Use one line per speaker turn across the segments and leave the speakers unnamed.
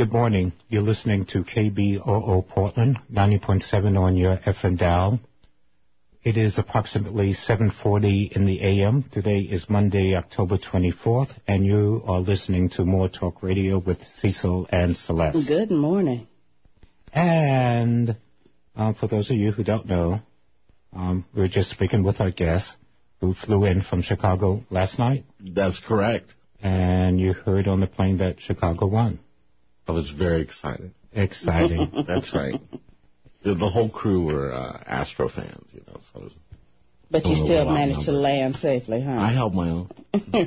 Good morning. You're listening to KBOO Portland, 90.7 on your FM dial. It is approximately 7:40 in the a.m. Today is Monday, October 24th, and you are listening to More Talk Radio with Cecil and Celeste.
Good morning.
And for those of you who don't know, we're just speaking with our guest who flew in from Chicago last night.
That's correct.
And you heard on the plane that Chicago won.
I was very excited.
Exciting.
That's right. The whole crew were Astro fans, you know. So
but you still managed to land safely, huh?
I held my own.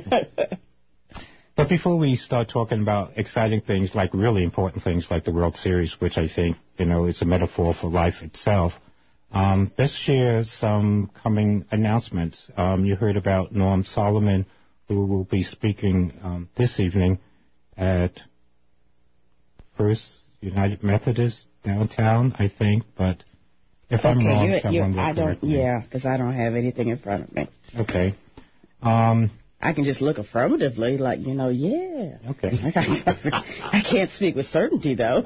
But before we start talking about exciting things, like really important things like the World Series, which I think, is a metaphor for life itself, let's share some coming announcements. You heard about Norm Solomon, who will be speaking this evening at First United Methodist downtown, I think, but if I'm wrong, someone will correct me.
Yeah, because I don't have anything in front of me.
Okay.
I can just look affirmatively, like, yeah.
Okay.
I can't speak with certainty, though.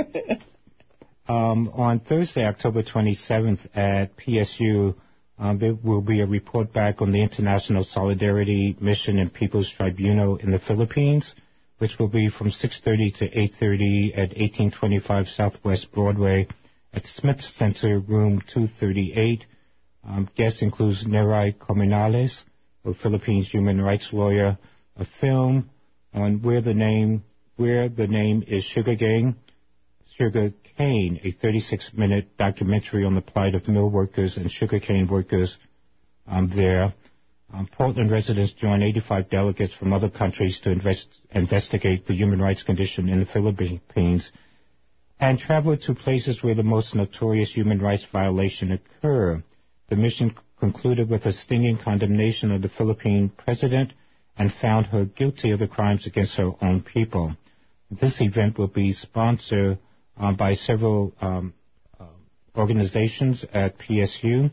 On Thursday, October 27th at PSU, there will be a report back on the International Solidarity Mission and People's Tribunal in the Philippines, which will be from 6:30 to 8:30 at 1825 Southwest Broadway at Smith Center, room 238. Guest includes Neray Comunales, a Philippines human rights lawyer, a film on where the name is Sugar Cane, a 36-minute documentary on the plight of mill workers and sugarcane workers there. Portland residents join 85 delegates from other countries to investigate the human rights condition in the Philippines and travel to places where the most notorious human rights violations occur. The mission concluded with a stinging condemnation of the Philippine president and found her guilty of the crimes against her own people. This event will be sponsored by several organizations at PSU.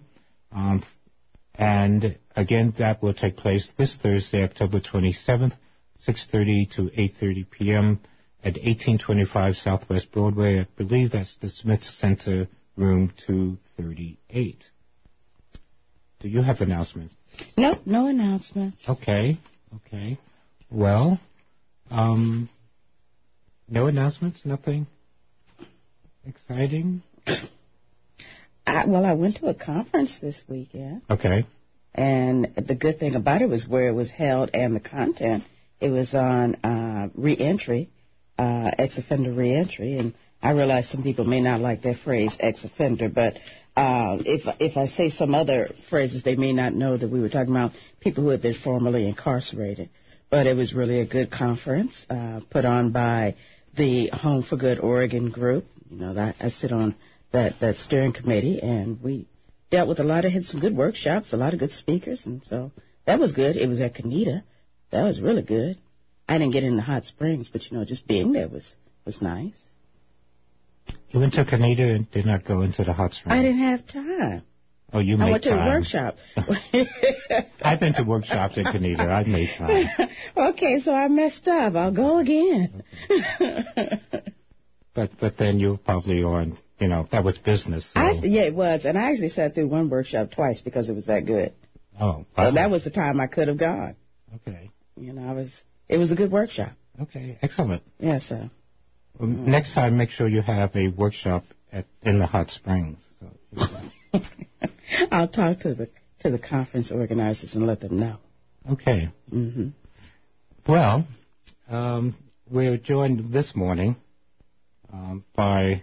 And again, that will take place this Thursday, October 27th, 6:30 to 8:30 p.m. at 1825 Southwest Broadway. I believe that's the Smith Center, room 238. Do you have announcements?
No announcements.
Okay. Well, no announcements, nothing exciting?
I went to a conference this weekend.
Okay.
And the good thing about it was where it was held and the content. It was on reentry, ex-offender reentry. And I realize some people may not like that phrase, ex-offender, but if I say some other phrases, they may not know that we were talking about people who had been formerly incarcerated. But it was really a good conference put on by the Home for Good Oregon group. I sit on that steering committee, and we dealt with had some good workshops, a lot of good speakers, and so that was good. It was at Canita. That was really good. I didn't get in the hot springs, but, just being there was nice.
You went to Canita and did not go into the hot springs?
I didn't have time.
Oh, you made time.
I went to a workshop.
I've been to workshops at Canita. I've made time.
Okay, so I messed up. I'll go again.
Okay. But then you probably on, that was business. So.
Yeah, it was. And I actually sat through one workshop twice because it was that good.
Oh.
So that was the time I could have gone.
Okay.
It was a good workshop.
Okay, excellent.
Yes, sir.
Well, next time, make sure you have a workshop in the hot springs. So,
I'll talk to the conference organizers and let them know.
Okay.
Mm-hmm.
Well, we're joined this morning by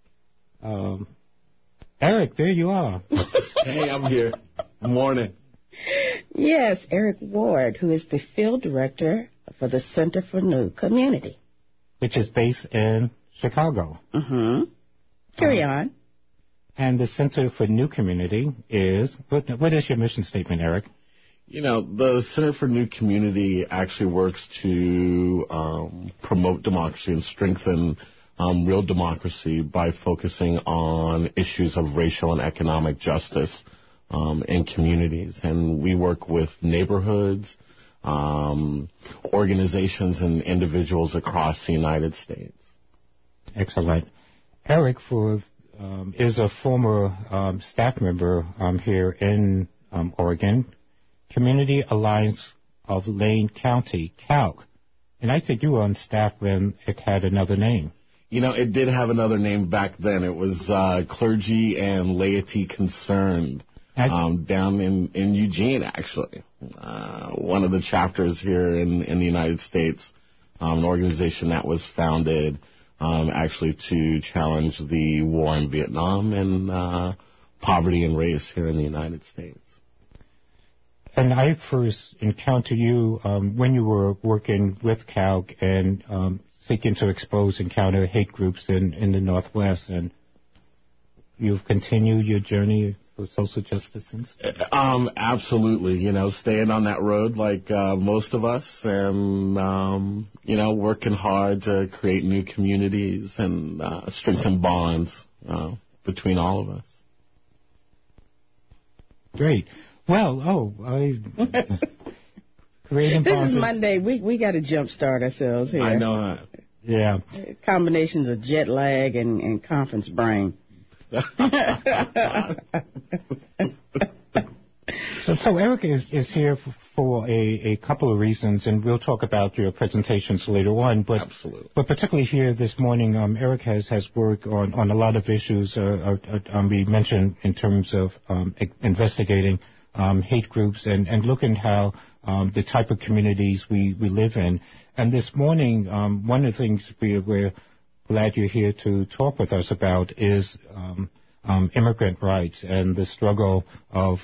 Eric. There you are.
Hey, I'm here. Good morning.
Yes, Eric Ward, who is the field director for the Center for New Community,
which is based in Chicago.
Mm-hmm. Carry on.
And the Center for New Community is, what is your mission statement, Eric?
The Center for New Community actually works to promote democracy and strengthen real democracy by focusing on issues of racial and economic justice in communities. And we work with neighborhoods, organizations, and individuals across the United States.
Excellent. Eric is a former staff member here in Oregon, Community Alliance of Lane County, CALC. And I think you were on staff when it had another name.
You know, it did have another name back then. It was Clergy and Laity Concerned, down in Eugene, actually. One of the chapters here in the United States, an organization that was founded actually to challenge the war in Vietnam and poverty and race here in the United States.
And I first encountered you when you were working with CALC and seeking to expose and counter hate groups in the Northwest, and you've continued your journey for social justice since?
Absolutely. You know, staying on that road like most of us, and, you know, working hard to create new communities and strengthen bonds between all of us.
Great. Well, creating bonds.
This is Monday. We got to jumpstart ourselves here.
I know that.
Yeah.
Combinations of jet lag and conference brain.
So Eric is here for a couple of reasons, and we'll talk about your presentations later on. But
Absolutely.
But particularly here this morning, Eric has worked on a lot of issues we mentioned in terms of investigating hate groups and looking how the type of communities we live in. And this morning, one of the things we're glad you're here to talk with us about is immigrant rights and the struggle of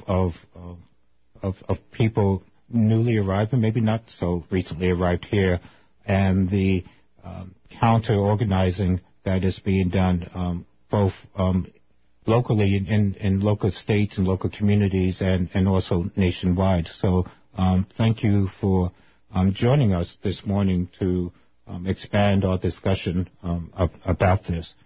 people newly arrived and maybe not so recently arrived here, and the counter-organizing that is being done both locally in local states and local communities and also nationwide. So thank you for joining us this morning to expand our discussion about this.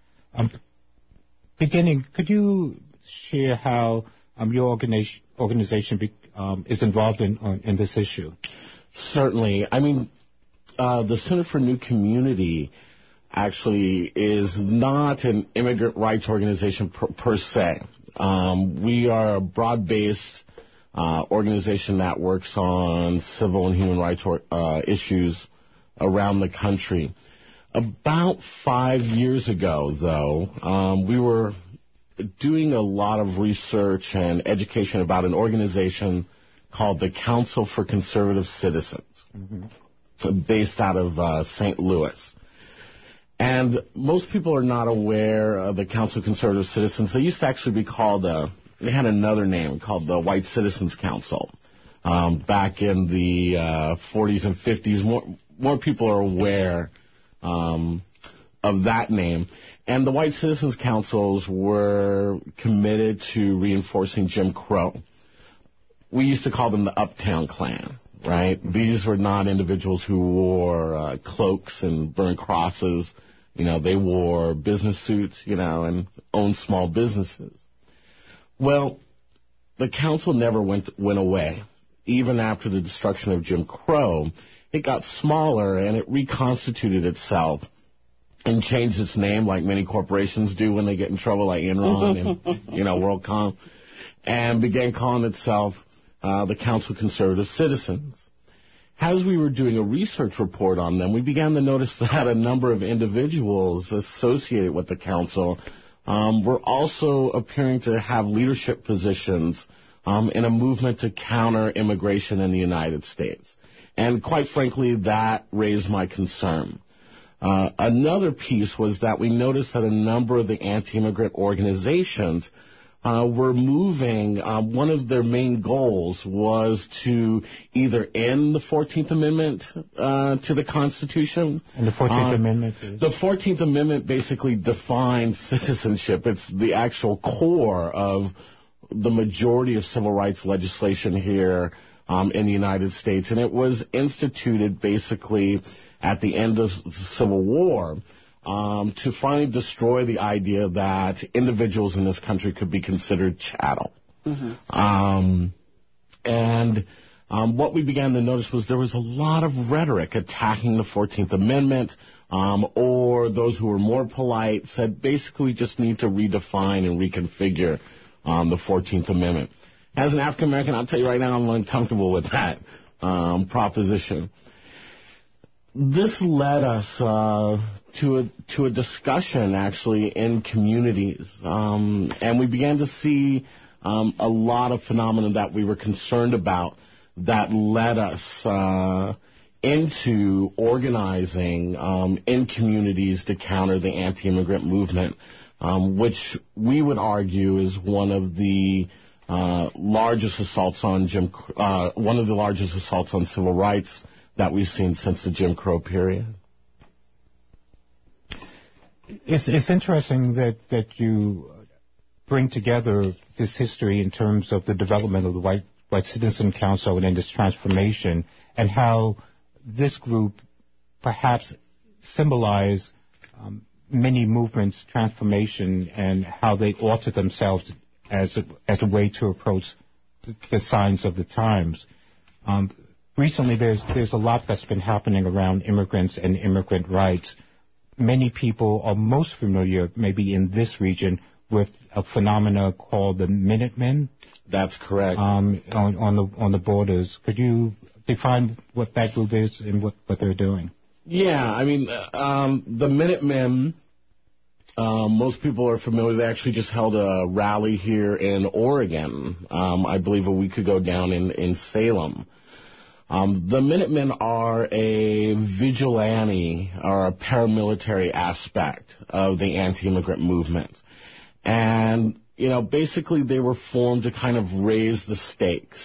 Beginning, could you share how your organization is involved in this issue?
Certainly. I mean, the Center for New Community actually is not an immigrant rights organization per se. We are a broad-based organization that works on civil and human rights issues around the country. About 5 years ago, though, we were doing a lot of research and education about an organization called the Council for Conservative Citizens, based out of St. Louis. And most people are not aware of the Council of Conservative Citizens. They used to actually be called, they had another name called the White Citizens Council. Back in the 40s and 50s, more people are aware of that name. And the White Citizens Councils were committed to reinforcing Jim Crow. We used to call them the Uptown Clan, right? These were not individuals who wore cloaks and burned crosses. You know, they wore business suits, you know, and owned small businesses. Well, the council never went away. Even after the destruction of Jim Crow, it got smaller and it reconstituted itself and changed its name like many corporations do when they get in trouble, like Enron and, you know, WorldCom, and began calling itself the Council of Conservative Citizens. As we were doing a research report on them, we began to notice that a number of individuals associated with the council were also appearing to have leadership positions in a movement to counter immigration in the United States. And quite frankly, that raised my concern. Another piece was that we noticed that a number of the anti-immigrant organizations were moving. One of their main goals was to either end the 14th Amendment to the Constitution.
And the 14th Amendment is? The
14th Amendment basically defines citizenship. It's the actual core of the majority of civil rights legislation here in the United States. And it was instituted basically at the end of the Civil War to finally destroy the idea that individuals in this country could be considered chattel. And what we began to notice was there was a lot of rhetoric attacking the 14th Amendment, or those who were more polite said basically we just need to redefine and reconfigure the 14th Amendment. As an African American, I'll tell you right now, I'm uncomfortable with that proposition. This led us to a discussion, actually, in communities, and we began to see a lot of phenomena that we were concerned about that led us into organizing in communities to counter the anti-immigrant movement, which we would argue is one of the largest assaults on civil rights that we've seen since the Jim Crow period.
It's interesting that you bring together this history in terms of the development of the White Citizen Council and in this transformation, and how this group perhaps symbolize many movements' transformation and how they alter themselves as a way to approach the signs of the times. Recently, there's a lot that's been happening around immigrants and immigrant rights. Many people are most familiar, maybe in this region, with a phenomena called the Minutemen.
That's correct.
On the borders. Could you define what that group is and what they're doing?
Yeah, I mean, the Minutemen, most people are familiar. They actually just held a rally here in Oregon, I believe a week ago down in Salem. The Minutemen are a vigilante or a paramilitary aspect of the anti-immigrant movement. And, basically they were formed to kind of raise the stakes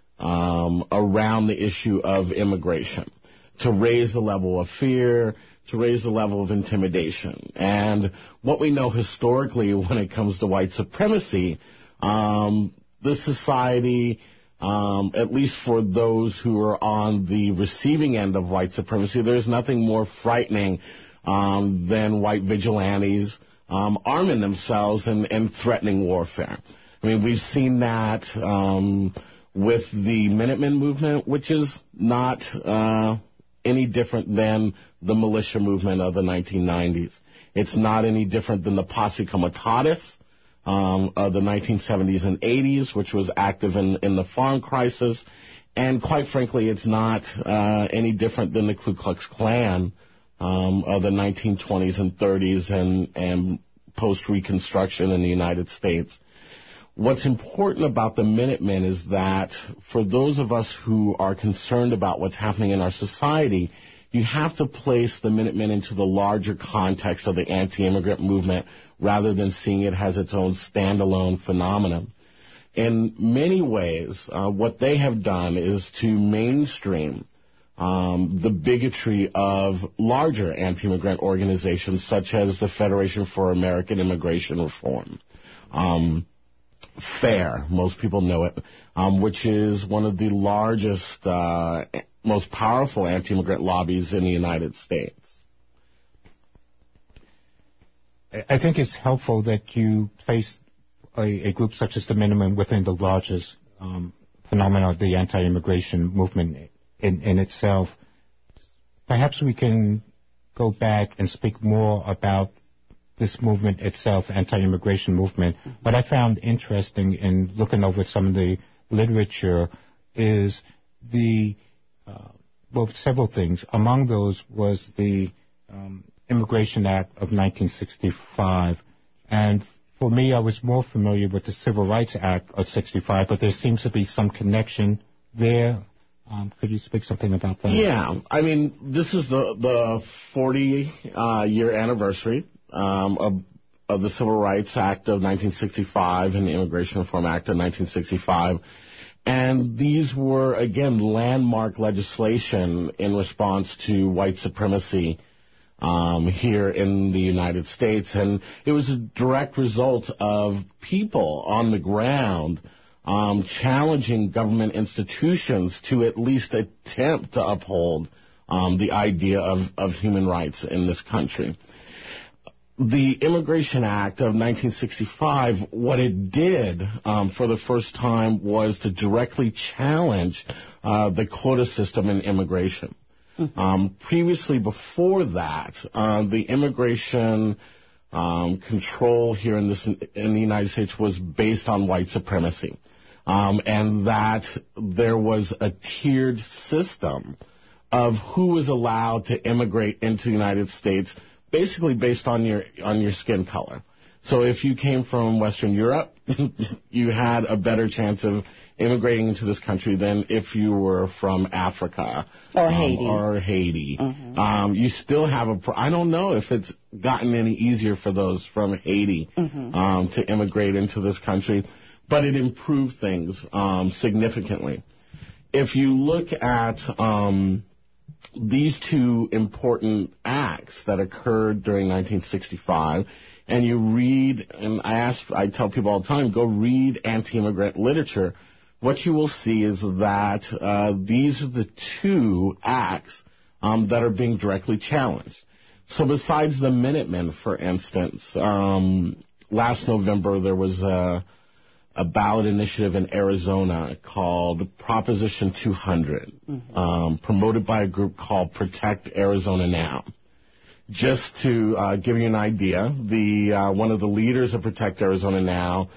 around the issue of immigration, to raise the level of fear, to raise the level of intimidation. And what we know historically when it comes to white supremacy, this society, at least for those who are on the receiving end of white supremacy, there's nothing more frightening than white vigilantes arming themselves and threatening warfare. I mean, we've seen that with the Minutemen movement, which is not any different than the militia movement of the 1990s. It's not any different than the Posse Comitatus of the 1970s and 80s, which was active in the farm crisis. And quite frankly, it's not any different than the Ku Klux Klan of the 1920s and 30s and post-Reconstruction in the United States. What's important about the Minutemen is that for those of us who are concerned about what's happening in our society, you have to place the Minutemen into the larger context of the anti-immigrant movement rather than seeing it as its own standalone phenomenon. In many ways, what they have done is to mainstream the bigotry of larger anti-immigrant organizations such as the Federation for American Immigration Reform. FAIR, most people know it, which is one of the largest, most powerful anti-immigrant lobbies in the United States.
I think it's helpful that you place a group such as the Minutemen within the largest phenomena of the anti-immigration movement in itself. Perhaps we can go back and speak more about this movement itself, anti-immigration movement. What I found interesting in looking over some of the literature is several things. Among those was the Immigration Act of 1965. And for me, I was more familiar with the Civil Rights Act of 65, but there seems to be some connection there. Could you speak something about that?
Yeah. I mean, this is the 40-year anniversary of the Civil Rights Act of 1965 and the Immigration Reform Act of 1965. And these were, again, landmark legislation in response to white supremacy here in the United States. And it was a direct result of people on the ground challenging government institutions to at least attempt to uphold the idea of human rights in this country. the Immigration Act of 1965, what it did for the first time was to directly challenge the quota system in immigration. Previously, before that, the immigration control here in the United States was based on white supremacy, and that there was a tiered system of who was allowed to immigrate into the United States, basically based on your skin color. So if you came from Western Europe, you had a better chance of immigrating into this country than if you were from Africa
or Haiti.
You still have I don't know if it's gotten any easier for those from Haiti to immigrate into this country, but it improved things significantly. If you look at these two important acts that occurred during 1965, and you read, and I tell people all the time, go read anti-immigrant literature, what you will see is that these are the two acts that are being directly challenged. So besides the Minutemen, for instance, last November there was a ballot initiative in Arizona called Proposition 200, promoted by a group called Protect Arizona Now. Just to give you an idea, one of the leaders of Protect Arizona Now,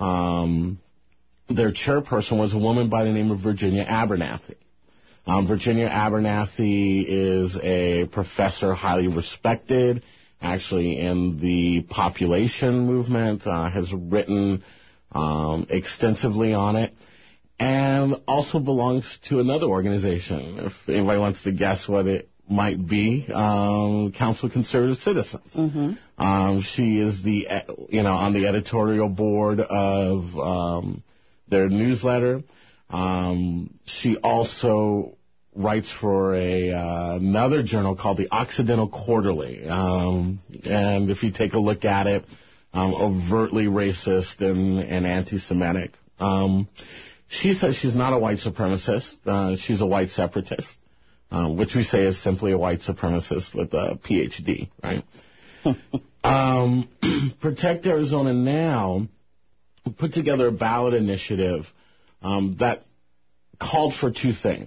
their chairperson was a woman by the name of Virginia Abernathy. Virginia Abernathy is a professor highly respected, actually in the population movement, has written extensively on it, and also belongs to another organization. If anybody wants to guess what it might be, Council of Conservative Citizens. She is on the editorial board of their newsletter. She also writes for another journal called the Occidental Quarterly, and if you take a look at it, overtly racist and anti-Semitic. She says she's not a white supremacist. She's a white separatist, which we say is simply a white supremacist with a PhD, right? Protect Arizona Now put together a ballot initiative that called for two things.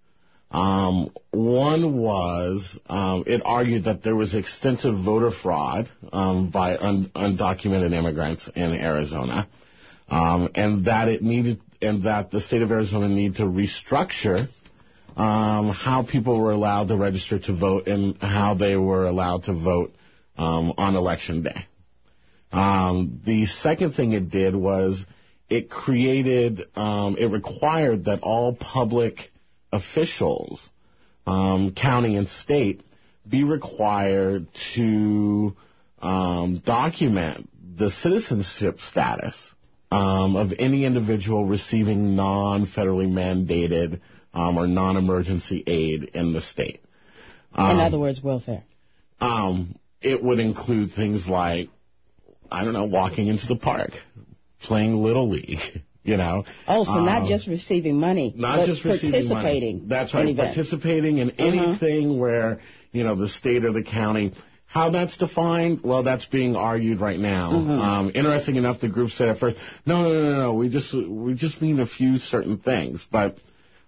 One was it argued that there was extensive voter fraud by undocumented immigrants in Arizona, and that the state of Arizona needed to restructure how people were allowed to register to vote and how they were allowed to vote on Election Day. The second thing it did was it required that all public officials, county and state, be required to document the citizenship status of any individual receiving non-federally mandated or non-emergency aid in the state.
In other words, welfare.
It would include things like, walking into the park, playing Little League,
Oh, so not just receiving money, but
just receiving
participating.
Money. That's right, participating in anything where, the state or the county. How that's defined, well, that's being argued right now. Interesting enough, the group said at first, no, we just mean a few certain things. But,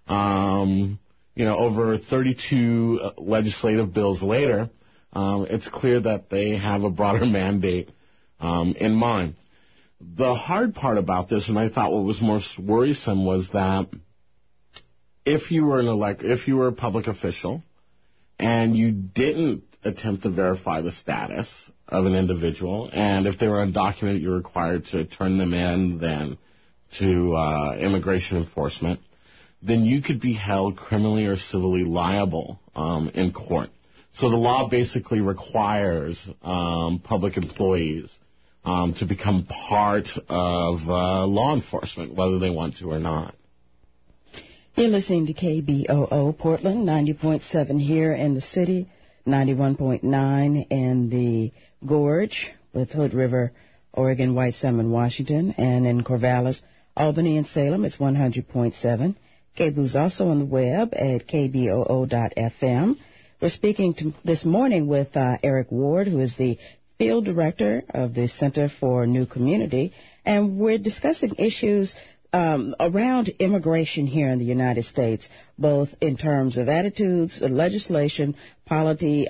over 32 legislative bills later, it's clear that they have a broader mandate in mind. The hard part about this, and I thought what was most worrisome, was that if you were a public official and you didn't attempt to verify the status of an individual, and if they were undocumented, you're required to turn them in then to immigration enforcement, then you could be held criminally or civilly liable in court. So the law basically requires public employees to become part of law enforcement, whether they want to or not.
You're listening to KBOO Portland, 90.7 here in the city, 91.9 in the Gorge with Hood River, Oregon, White Salmon, Washington, and in Corvallis, Albany, and Salem, it's 100.7. KBOO's also on the web at kboo.fm. We're speaking this morning with Eric Ward, who is the field director of the Center for New Community, and we're discussing issues around immigration here in the United States, both in terms of attitudes, legislation, policy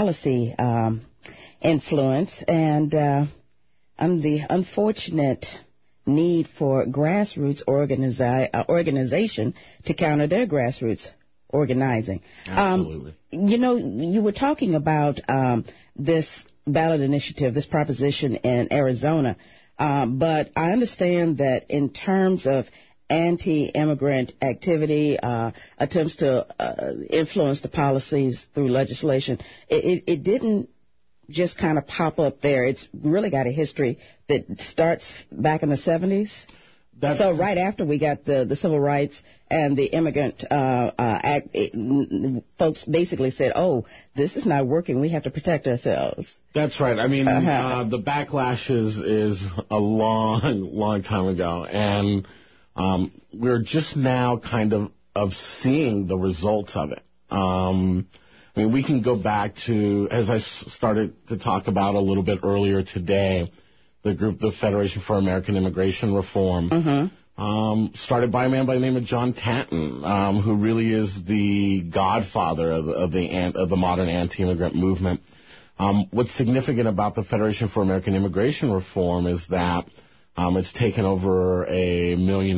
influence, and the unfortunate need for grassroots organization to counter their grassroots organizing.
Absolutely.
You were talking about this ballot initiative, this proposition in Arizona, but I understand that in terms of anti-immigrant activity, attempts to influence the policies through legislation, it didn't just kind of pop up there. It's really got a history that starts back in the 70s. So right after we got the Civil Rights and the Immigrant Act, folks basically said, oh, this is not working. We have to protect ourselves.
That's right. I mean, the backlash is a long time ago. And we're just now kind of seeing the results of it. I mean, we can go back to, as I started to talk about a little bit earlier today, the group, the Federation for American Immigration Reform, started by a man by the name of John Tanton, who really is the godfather of the modern anti-immigrant movement. What's significant about the Federation for American Immigration Reform is that it's taken over $1 million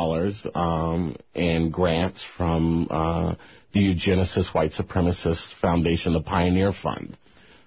in grants from the eugenicist white supremacist foundation, the Pioneer Fund.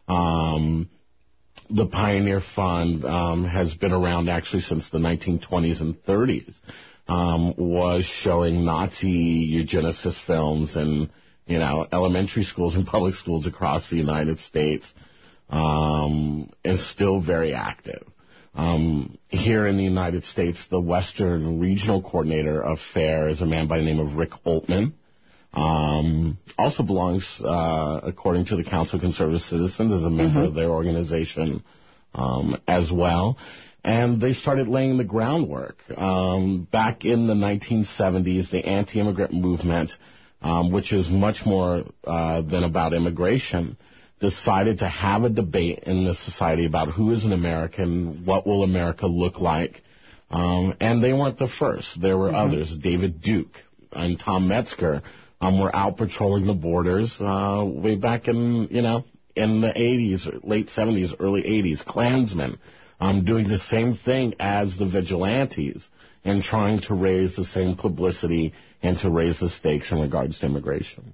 The Pioneer Fund has been around actually since the 1920s and 30s, was showing Nazi eugenicist films in, elementary schools and public schools across the United States, is still very active. Here in the United States, the Western Regional Coordinator of FAIR is a man by the name of Rick Oltmann. Also belongs, according to the Council of Conservative Citizens, as a member of their organization as well. And they started laying the groundwork. Back in the 1970s, the anti-immigrant movement, which is much more than about immigration, decided to have a debate in this society about who is an American, what will America look like. And they weren't the first. There were others. David Duke and Tom Metzger were out patrolling the borders way back in the 80s, late 70s, early 80s. Klansmen doing the same thing as the vigilantes and trying to raise the same publicity and to raise the stakes in regards to immigration.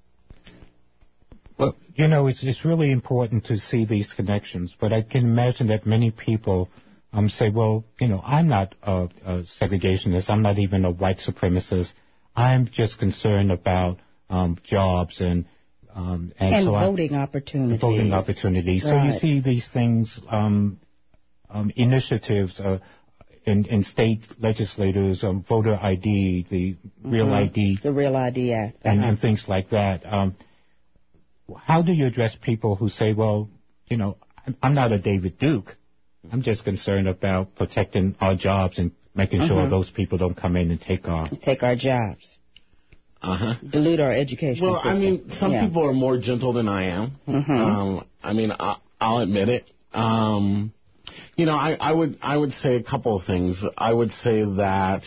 Well, it's really important to see these connections, but I can imagine that many people say, well, I'm not a segregationist. I'm not even a white supremacist. I'm just concerned about jobs and
voting opportunities.
Voting opportunities.
Right.
So you see these things, initiatives in state legislators, voter ID, the Real ID.
The Real ID Act.
And things like that. How do you address people who say, well, I'm not a David Duke. I'm just concerned about protecting our jobs and making sure those people don't come in and take our
jobs. Dilute our education system.
I mean, some people are more gentle than I am. I mean, I'll admit it. I would say a couple of things. I would say that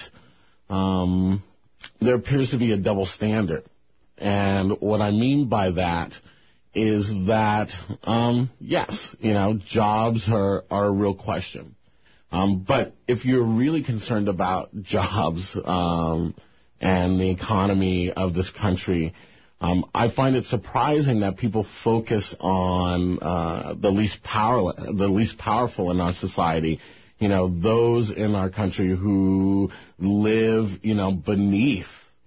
there appears to be a double standard. And what I mean by that is that, yes, jobs are a real question. But if you're really concerned about jobs and the economy of this country, I find it surprising that people focus on the least powerful in our society. Those in our country who live, beneath.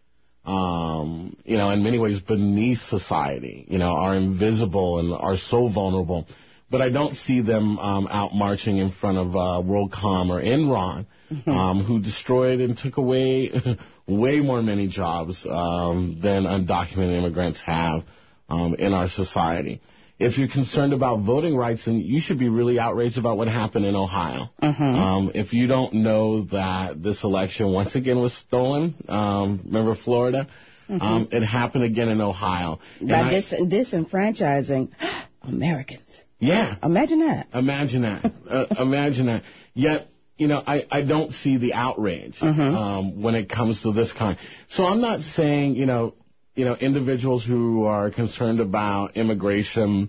In many ways beneath society, are invisible and are so vulnerable. But I don't see them out marching in front of WorldCom or Enron, who destroyed and took away way many jobs than undocumented immigrants have in our society. If you're concerned about voting rights, then you should be really outraged about what happened in Ohio. If you don't know that this election once again was stolen, remember Florida? It happened again in Ohio.
By disenfranchising Americans.
Yeah.
Imagine that.
Imagine that. Imagine that. Yet, I don't see the outrage when it comes to this kind. So I'm not saying, individuals who are concerned about immigration,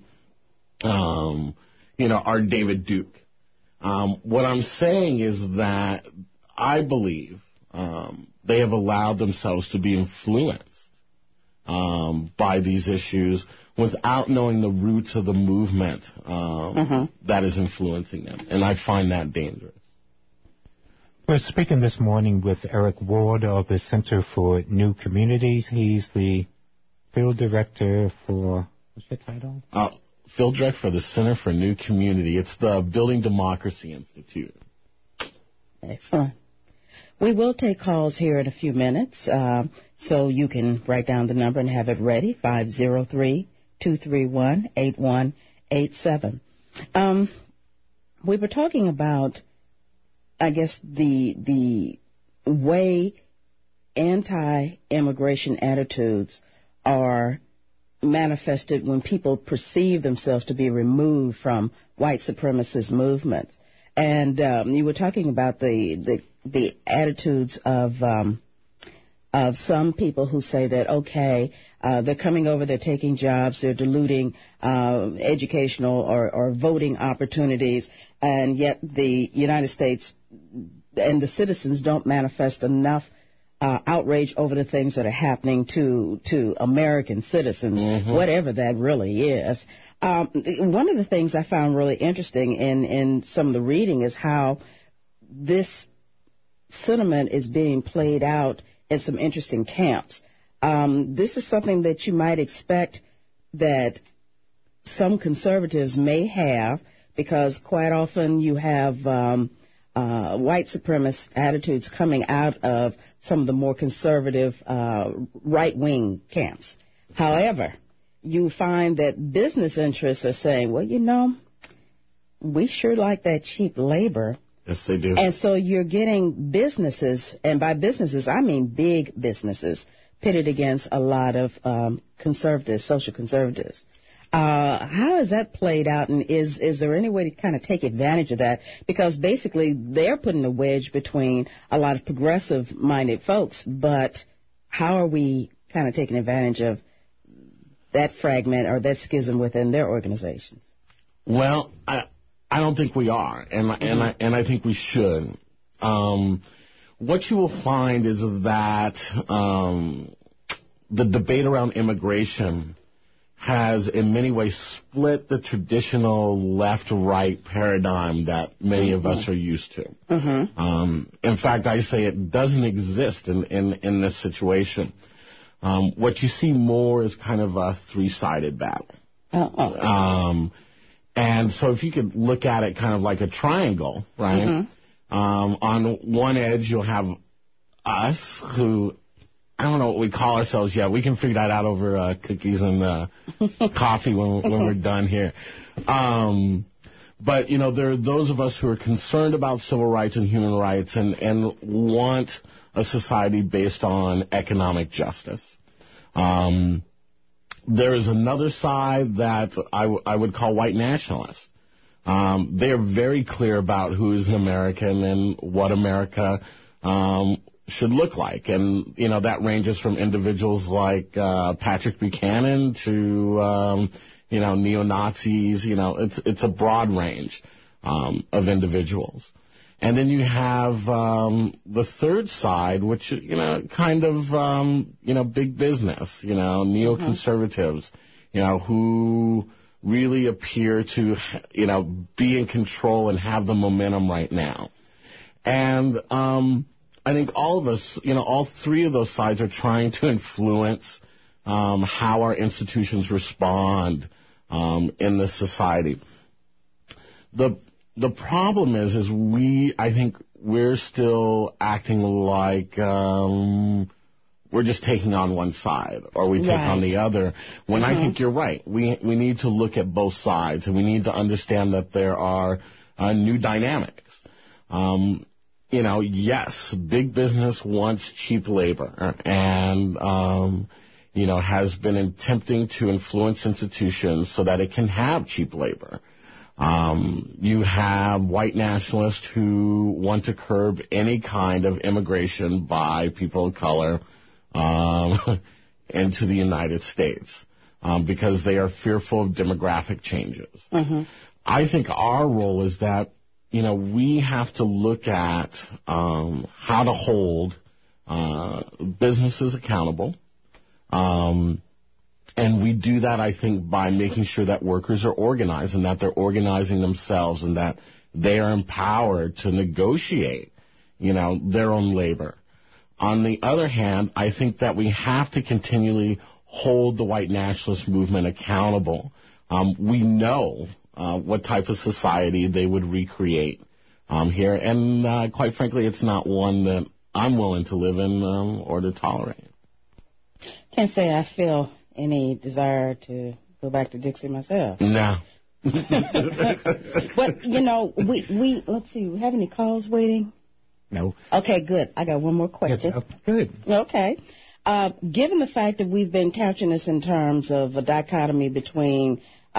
are David Duke. What I'm saying is that I believe they have allowed themselves to be influenced by these issues without knowing the roots of the movement that is influencing them. And I find that dangerous.
We're speaking this morning with Eric Ward of the Center for New Communities. He's the field director for, what's your title?
Field director for the Center for New Community. It's the Building Democracy Institute.
Excellent. We will take calls here in a few minutes, so you can write down the number and have it ready, 503-231-8187. We were talking about, I guess, the way anti-immigration attitudes are manifested when people perceive themselves to be removed from white supremacist movements. And you were talking about the attitudes of some people who say that, okay, they're coming over, they're taking jobs, they're diluting educational or voting opportunities, and yet the United States and the citizens don't manifest enough outrage over the things that are happening to American citizens, whatever that really is. One of the things I found really interesting in some of the reading is how this sentiment is being played out in some interesting camps. This is something that you might expect that some conservatives may have, because quite often you have white supremacist attitudes coming out of some of the more conservative right-wing camps. However, you find that business interests are saying, well, we sure like that cheap labor.
Yes, they do.
And so you're getting businesses, and by businesses, I mean big businesses, pitted against a lot of conservatives, social conservatives. How has that played out, and is there any way to kind of take advantage of that? Because basically they're putting a wedge between a lot of progressive-minded folks, but how are we kind of taking advantage of that fragment or that schism within their organizations?
Well, I don't think we are, and I think we should. What you will find is that the debate around immigration has in many ways split the traditional left-right paradigm that many of us are used to. In fact, I say it doesn't exist in this situation. What you see more is kind of a three-sided battle. And so if you could look at it kind of like a triangle, right? On one edge, you'll have us who, I don't know what we call ourselves yet. We can figure that out over cookies and coffee when we're done here. But, there are those of us who are concerned about civil rights and human rights and want a society based on economic justice. There is another side that I would call white nationalists. They are very clear about who is an American and what America should look like. And, that ranges from individuals like Patrick Buchanan to, neo-Nazis. It's a broad range of individuals. And then you have the third side, which, kind of, big business, neoconservatives, who really appear to, be in control and have the momentum right now. And I think all of us, all three of those sides are trying to influence how our institutions respond in this society. The problem is I think we're still acting like we're just taking on one side or we take on the other. When I think you're right. We need to look at both sides, and we need to understand that there are new dynamics. Yes, big business wants cheap labor and, has been attempting to influence institutions so that it can have cheap labor. You have white nationalists who want to curb any kind of immigration by people of color into the United States because they are fearful of demographic changes. I think our role is that, we have to look at how to hold businesses accountable. And we do that, I think, by making sure that workers are organized and that they're organizing themselves and that they are empowered to negotiate, their own labor. On the other hand, I think that we have to continually hold the white nationalist movement accountable. We know what type of society they would recreate here. And quite frankly, it's not one that I'm willing to live in or to tolerate.
Can't say I feel any desire to go back to Dixie myself.
No.
But, we let's see, we have any calls waiting?
No.
Okay, good. I got one more question.
Yes, good.
Okay. Given the fact that we've been couching this in terms of a dichotomy between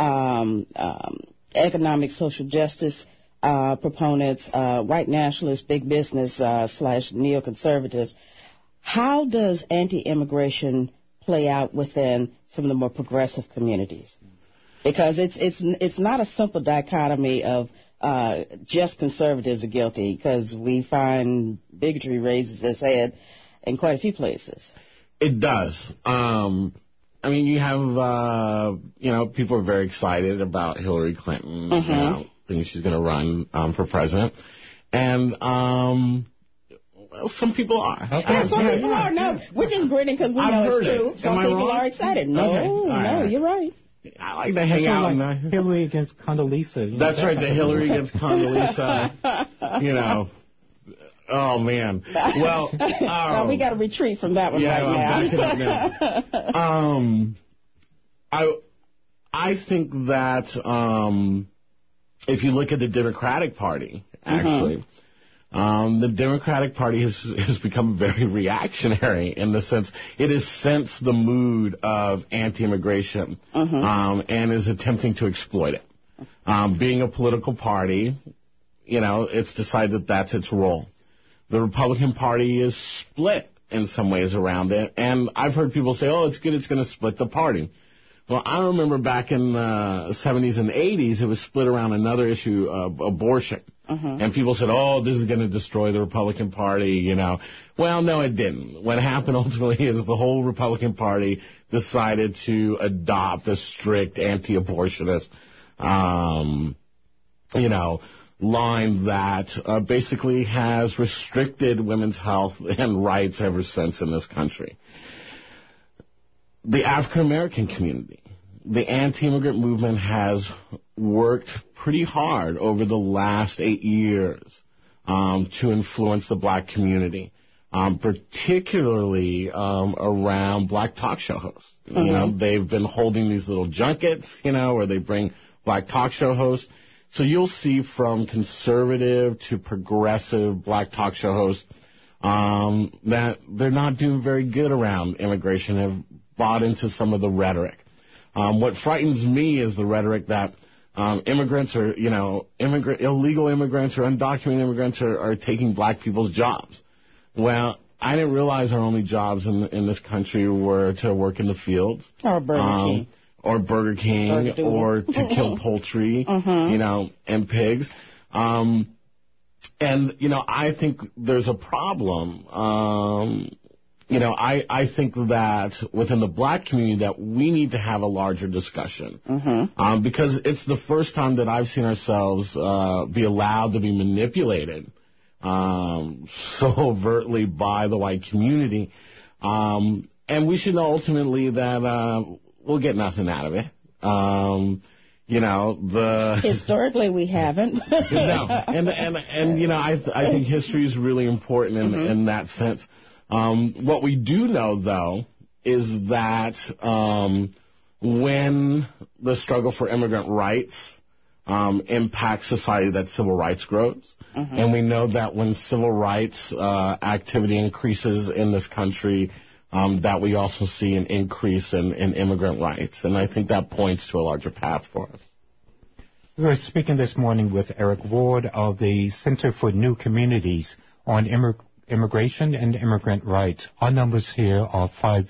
economic social justice proponents, white nationalists, big business / neoconservatives, how does anti-immigration play out within some of the more progressive communities? Because it's not a simple dichotomy of just conservatives are guilty, because we find bigotry raises its head in quite a few places.
It does. You have, people are very excited about Hillary Clinton, thinking she's going to run for president. And, well, some people are.
Okay. Some people are. No, we're just grinning because we know it's true. Some people are excited. No, you're right.
I like to hang out.
Like Hillary against Condoleezza.
That's right, the Hillary against Condoleezza. Oh, man. Well,
we got to retreat from that one right now.
Back it up now. I think that if you look at the Democratic Party, actually, the Democratic Party has become very reactionary in the sense it has sensed the mood of anti-immigration and is attempting to exploit it. Being a political party, it's decided that that's its role. The Republican Party is split in some ways around it, and I've heard people say, it's good, it's going to split the party. Well, I remember back in the 70s and 80s, it was split around another issue of abortion. And people said, this is going to destroy the Republican Party, Well, no, it didn't. What happened ultimately is the whole Republican Party decided to adopt a strict anti-abortionist, line that basically has restricted women's health and rights ever since in this country. The African-American community, the anti-immigrant movement has worked pretty hard over the last 8 years to influence the black community, particularly around black talk show hosts. They've been holding these little junkets, where they bring black talk show hosts. So you'll see from conservative to progressive black talk show hosts that they're not doing very good around immigration, have bought into some of the rhetoric. What frightens me is the rhetoric that immigrants are, illegal immigrants or undocumented immigrants are taking black people's jobs. Well, I didn't realize our only jobs in this country were to work in the fields.
Or Burger King.
Or to kill poultry, and pigs. And, I think there's a problem. I think that within the black community that we need to have a larger discussion. Because it's the first time that I've seen ourselves be allowed to be manipulated so overtly by the white community. And we should know ultimately that we'll get nothing out of it.
Historically, we haven't.
No, and I think history is really important in that sense. What we do know, though, is that when the struggle for immigrant rights impacts society, that civil rights grows. And we know that when civil rights activity increases in this country, that we also see an increase in immigrant rights. And I think that points to a larger path for us.
We're speaking this morning with Eric Ward of the Center for New Communities on immigration and immigrant rights. Our numbers here are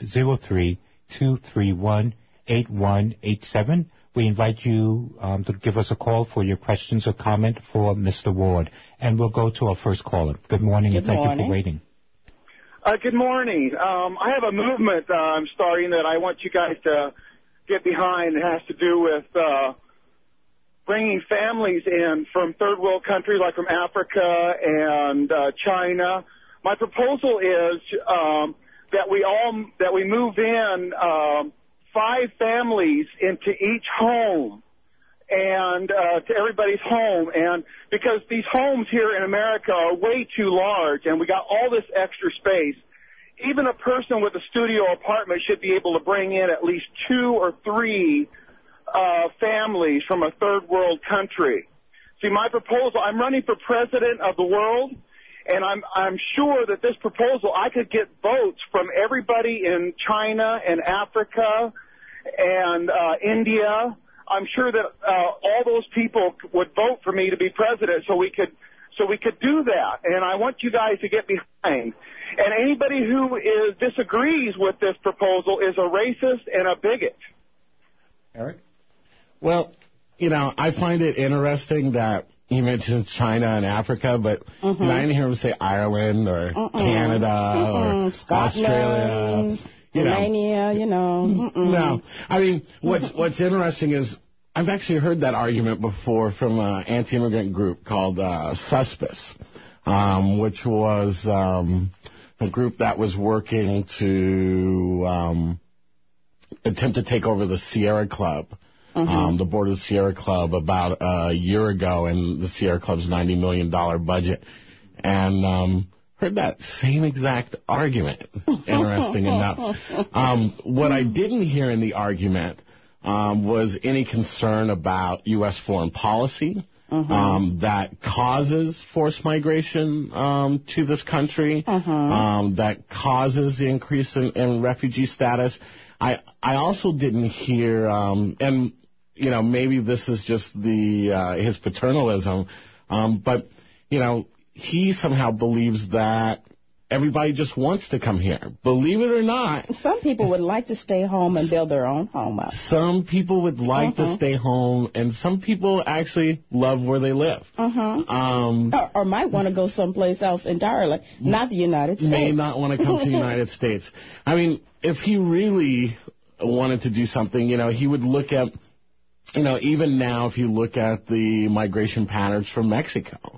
503-231-8187. We invite you to give us a call for your questions or comment for Mr. Ward. And we'll go to our first caller. Good morning, and thank you for waiting.
Good morning. I have a movement I'm starting that I want you guys to get behind. It has to do with bringing families in from third world countries like from Africa and China. My proposal is that we move in 5 families into each home and to everybody's home, and because these homes here in America are way too large and we got all this extra space, even a person with a studio apartment should be able to bring in at least 2 or 3 families from a third world country. See, my proposal, I'm running for president of the world, and I'm sure that this proposal, I could get votes from everybody in China and Africa and India. I'm sure that all those people would vote for me to be president, so we could do that. And I want you guys to get behind. And anybody who disagrees with this proposal is a racist and a bigot.
Eric? Well, I find it interesting that you mentioned China and Africa, but I didn't hear him say Ireland or Canada or
Scotland,
Australia.
Romania,
No. I mean, what's interesting is I've actually heard that argument before from an anti-immigrant group called Suspis, which was a group that was working to attempt to take over the Sierra Club, the board of the Sierra Club, about a year ago, and the Sierra Club's $90 million budget. And heard that same exact argument, interesting enough. What I didn't hear in the argument was any concern about U.S. foreign policy that causes forced migration to this country, that causes the increase in refugee status. I also didn't hear, and maybe this is just his paternalism, but he somehow believes that everybody just wants to come here. Believe it or not.
Some people would like to stay home and build their own home up.
Some people would like to stay home, and some people actually love where they live.
Or might want to go someplace else entirely, not the United States.
May not want to come to the United States. I mean, if he really wanted to do something, he would look at, even now if you look at the migration patterns from Mexico,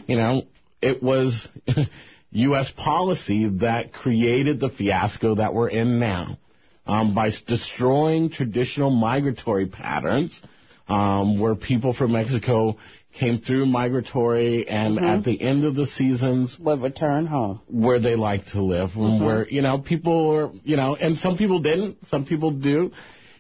it was U.S. policy that created the fiasco that we're in now by destroying traditional migratory patterns where people from Mexico came through migratory and at the end of the seasons
would return home
where they like to live, where, people were, and some people didn't, some people do,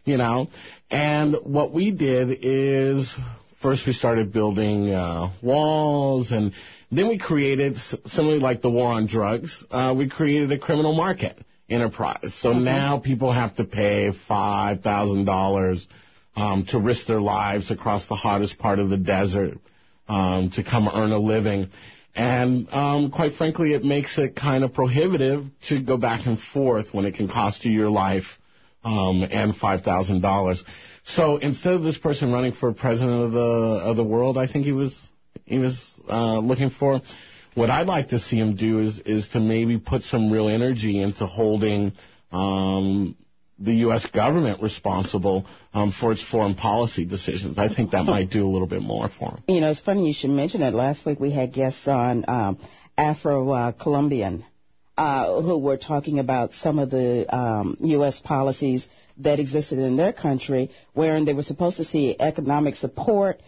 and what we did is first we started building walls, and then we created, similarly like the war on drugs, we created a criminal market enterprise. So now people have to pay $5,000 to risk their lives across the hottest part of the desert to come earn a living. And quite frankly, it makes it kind of prohibitive to go back and forth when it can cost you your life and $5,000. So instead of this person running for president of the world, I think he was looking for, what I'd like to see him do is to maybe put some real energy into holding the U.S. government responsible for its foreign policy decisions. I think that might do a little bit more for him.
It's funny you should mention it. Last week we had guests on Afro-Colombian who were talking about some of the U.S. policies that existed in their country, wherein they were supposed to see economic support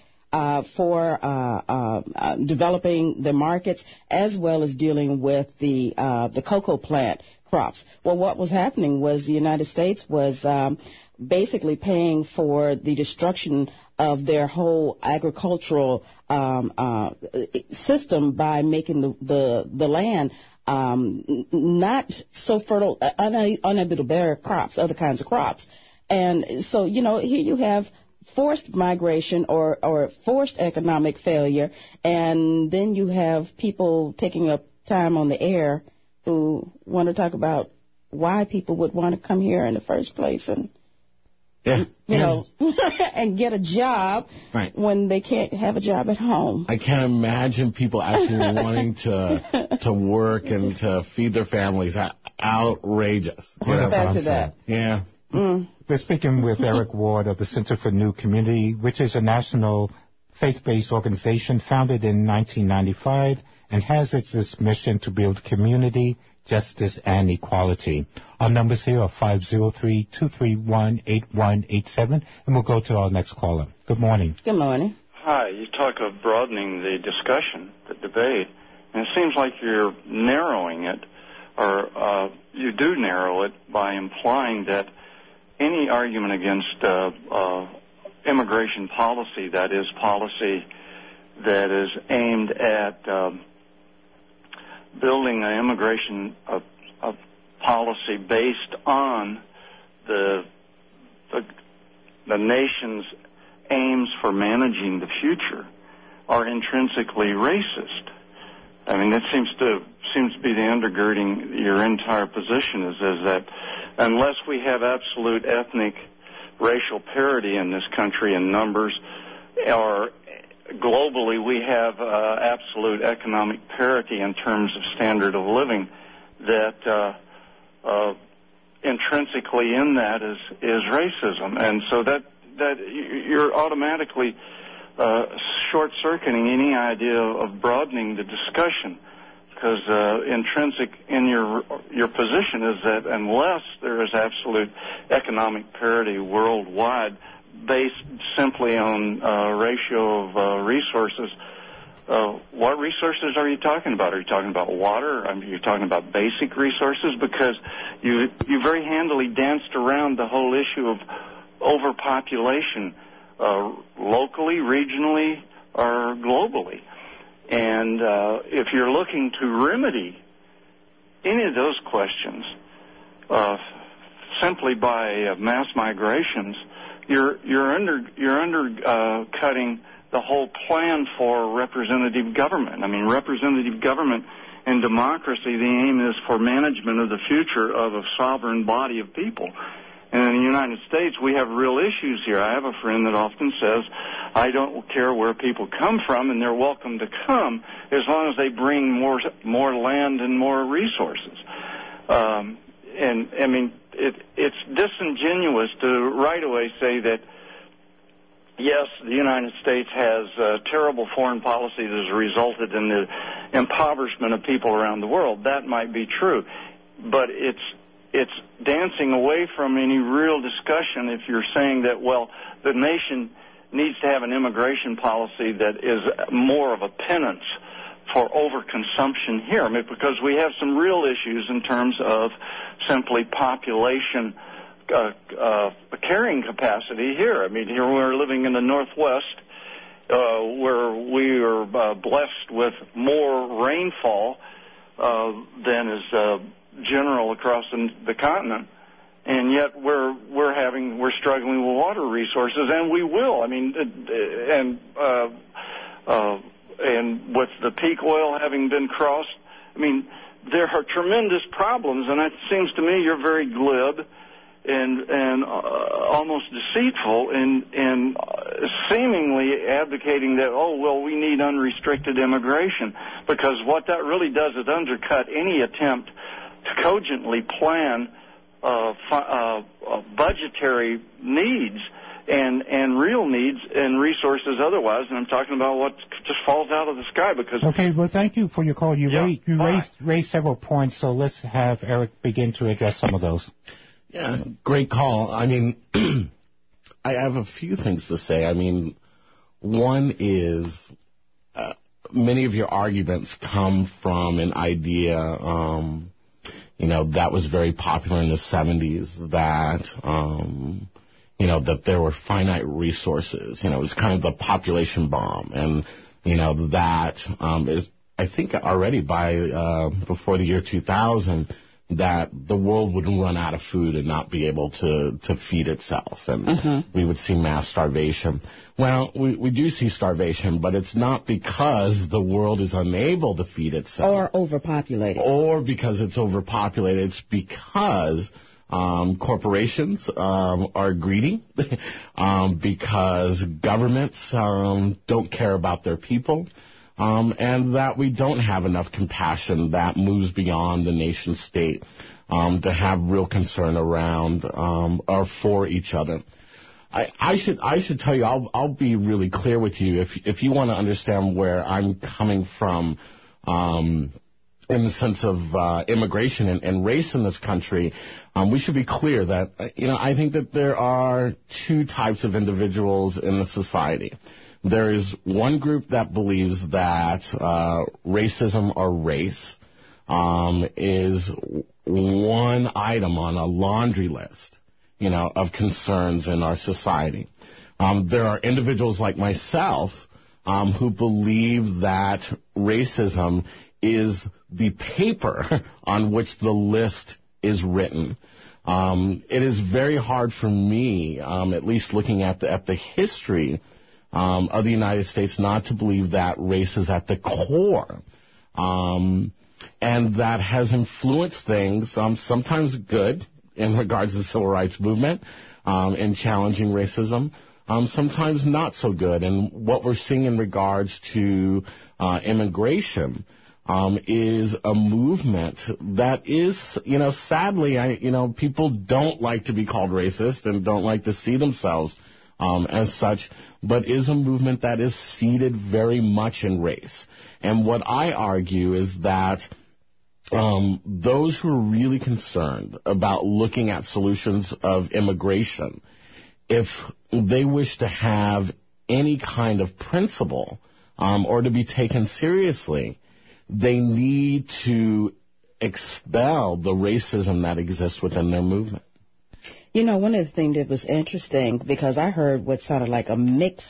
for developing the markets, as well as dealing with the cocoa plant crops. Well, what was happening was the United States was basically paying for the destruction of their whole agricultural system by making the land not so fertile, unable to bear crops, other kinds of crops. And so, here you have forced migration or forced economic failure, and then you have people taking up time on the air who want to talk about why people would want to come here in the first place and, you know, and get a job when they can't have a job at home.
I can't imagine people actually wanting to work and to feed their families. Outrageous.
Back to that.
Yeah.
We're speaking with Eric Ward of the Center for New Community, which is a national faith-based organization founded in 1995 and has its mission to build community, justice, and equality. Our numbers here are 503-231-8187, and we'll go to our next caller. Good morning.
Good morning.
Hi. You talk of broadening the discussion, the debate, and it seems like you're narrowing it, or you do narrow it by implying that any argument against immigration policy, that is policy that is aimed at building an immigration policy based on the nation's aims for managing the future, are intrinsically racist. I mean, that seems to be the undergirding your entire position is that unless we have absolute ethnic racial parity in this country in numbers, or globally we have absolute economic parity in terms of standard of living, that intrinsically in that is racism. And so that you're automatically short-circuiting any idea of broadening the discussion, because intrinsic in your position is that unless there is absolute economic parity worldwide based simply on ratio of resources, what resources are you talking about? Are you talking about water? I mean, you're talking about basic resources? Because you very handily danced around the whole issue of overpopulation locally, regionally, or globally. And if you're looking to remedy any of those questions simply by mass migrations, you're undercutting the whole plan for representative government. I mean, representative government and democracy, the aim is for management of the future of a sovereign body of people. And in the United States, we have real issues here. I have a friend that often says, I don't care where people come from, and they're welcome to come as long as they bring more land and more resources. And, I mean, it's disingenuous to right away say that, yes, the United States has terrible foreign policy that has resulted in the impoverishment of people around the world. That might be true. But it's dancing away from any real discussion if you're saying that, well, the nation needs to have an immigration policy that is more of a penance for overconsumption here. I mean, because we have some real issues in terms of simply population carrying capacity here. I mean, here we're living in the Northwest where we are blessed with more rainfall than is general across the continent, and yet we're struggling with water resources, and we will. I mean, and with the peak oil having been crossed, I mean, there are tremendous problems, and it seems to me you're very glib and almost deceitful in seemingly advocating that, oh, well, we need unrestricted immigration, because what that really does is undercut any attempt to cogently plan budgetary needs and real needs and resources otherwise. And I'm talking about what just falls out of the sky. Because
okay, well, thank you for your call. You raised several points, so let's have Eric begin to address some of those.
Yeah, great call. I mean, I have a few things to say. I mean, one is many of your arguments come from an idea that was very popular in the 70s, that, that there were finite resources. It was kind of the population bomb. And, that is, I think already by before the year 2000, that the world would run out of food and not be able to feed itself, and we would see mass starvation. Well, we do see starvation, but it's not because the world is unable to feed itself.
Or overpopulated.
Or because it's overpopulated. It's because corporations are greedy, because governments don't care about their people, and that we don't have enough compassion that moves beyond the nation state to have real concern around or for each other. I should tell you, I'll be really clear with you if you want to understand where I'm coming from in the sense of immigration and race in this country. We should be clear that I think that there are two types of individuals in the society. There is one group that believes that racism or race is one item on a laundry list, of concerns in our society. There are individuals like myself who believe that racism is the paper on which the list is written. It is very hard for me, at least looking at the history of the United States, not to believe that race is at the core. And that has influenced things, sometimes good, in regards to the civil rights movement and challenging racism, sometimes not so good. And what we're seeing in regards to immigration is a movement that is, sadly, people don't like to be called racist and don't like to see themselves as such, but is a movement that is seated very much in race. And what I argue is that those who are really concerned about looking at solutions of immigration, if they wish to have any kind of principle or to be taken seriously, they need to expel the racism that exists within their movement.
One of the things that was interesting, because I heard what sounded like a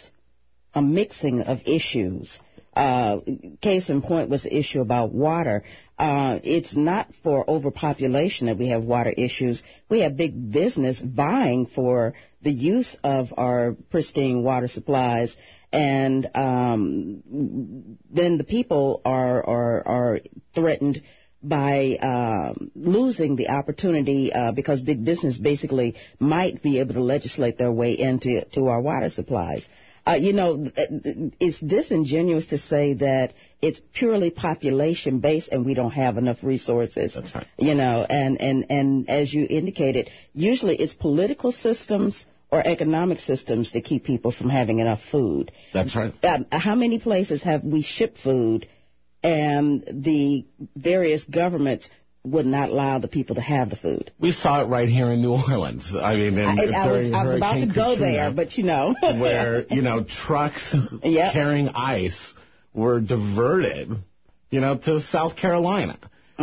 mixing of issues. Case in point was the issue about water. It's not for overpopulation that we have water issues. We have big business vying for the use of our pristine water supplies, and then the people are threatened by losing the opportunity because big business basically might be able to legislate their way into our water supplies. It's disingenuous to say that it's purely population-based and we don't have enough resources.
That's right.
And as you indicated, usually it's political systems or economic systems that keep people from having enough food.
That's right.
How many places have we shipped food and the various governments would not allow the people to have the food?
We saw it right here in New Orleans. I mean,
I was about to go there, but
where, trucks carrying ice were diverted, to South Carolina.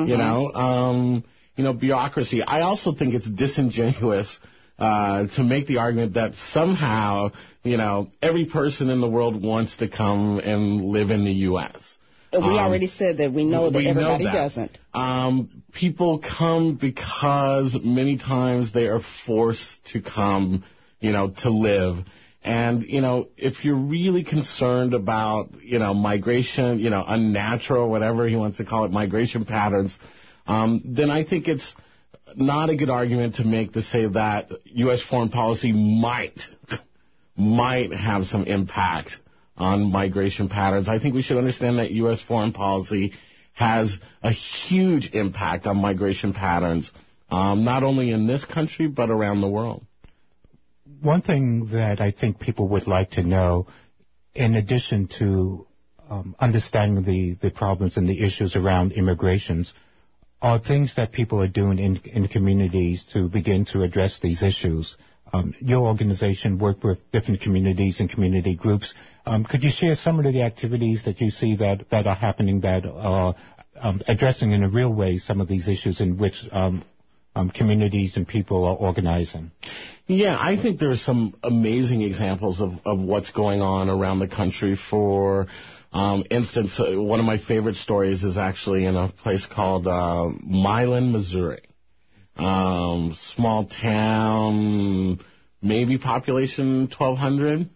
Bureaucracy. I also think it's disingenuous to make the argument that somehow, every person in the world wants to come and live in the U.S.
We already said that we know that everybody doesn't.
People come because many times they are forced to come, to live. And, if you're really concerned about, migration, unnatural, whatever he wants to call it, migration patterns, then I think it's not a good argument to make to say that U.S. foreign policy might have some impact on migration patterns. I think we should understand that U.S. foreign policy has a huge impact on migration patterns, not only in this country, but around the world.
One thing that I think people would like to know, in addition to understanding the problems and the issues around immigrations, are things that people are doing in communities to begin to address these issues. Your organization worked with different communities and community groups. Could you share some of the activities that you see that are happening that are addressing in a real way some of these issues in which communities and people are organizing?
Yeah, I think there are some amazing examples of what's going on around the country for instance, one of my favorite stories is actually in a place called Milan, Missouri. Small town, maybe population 1,200.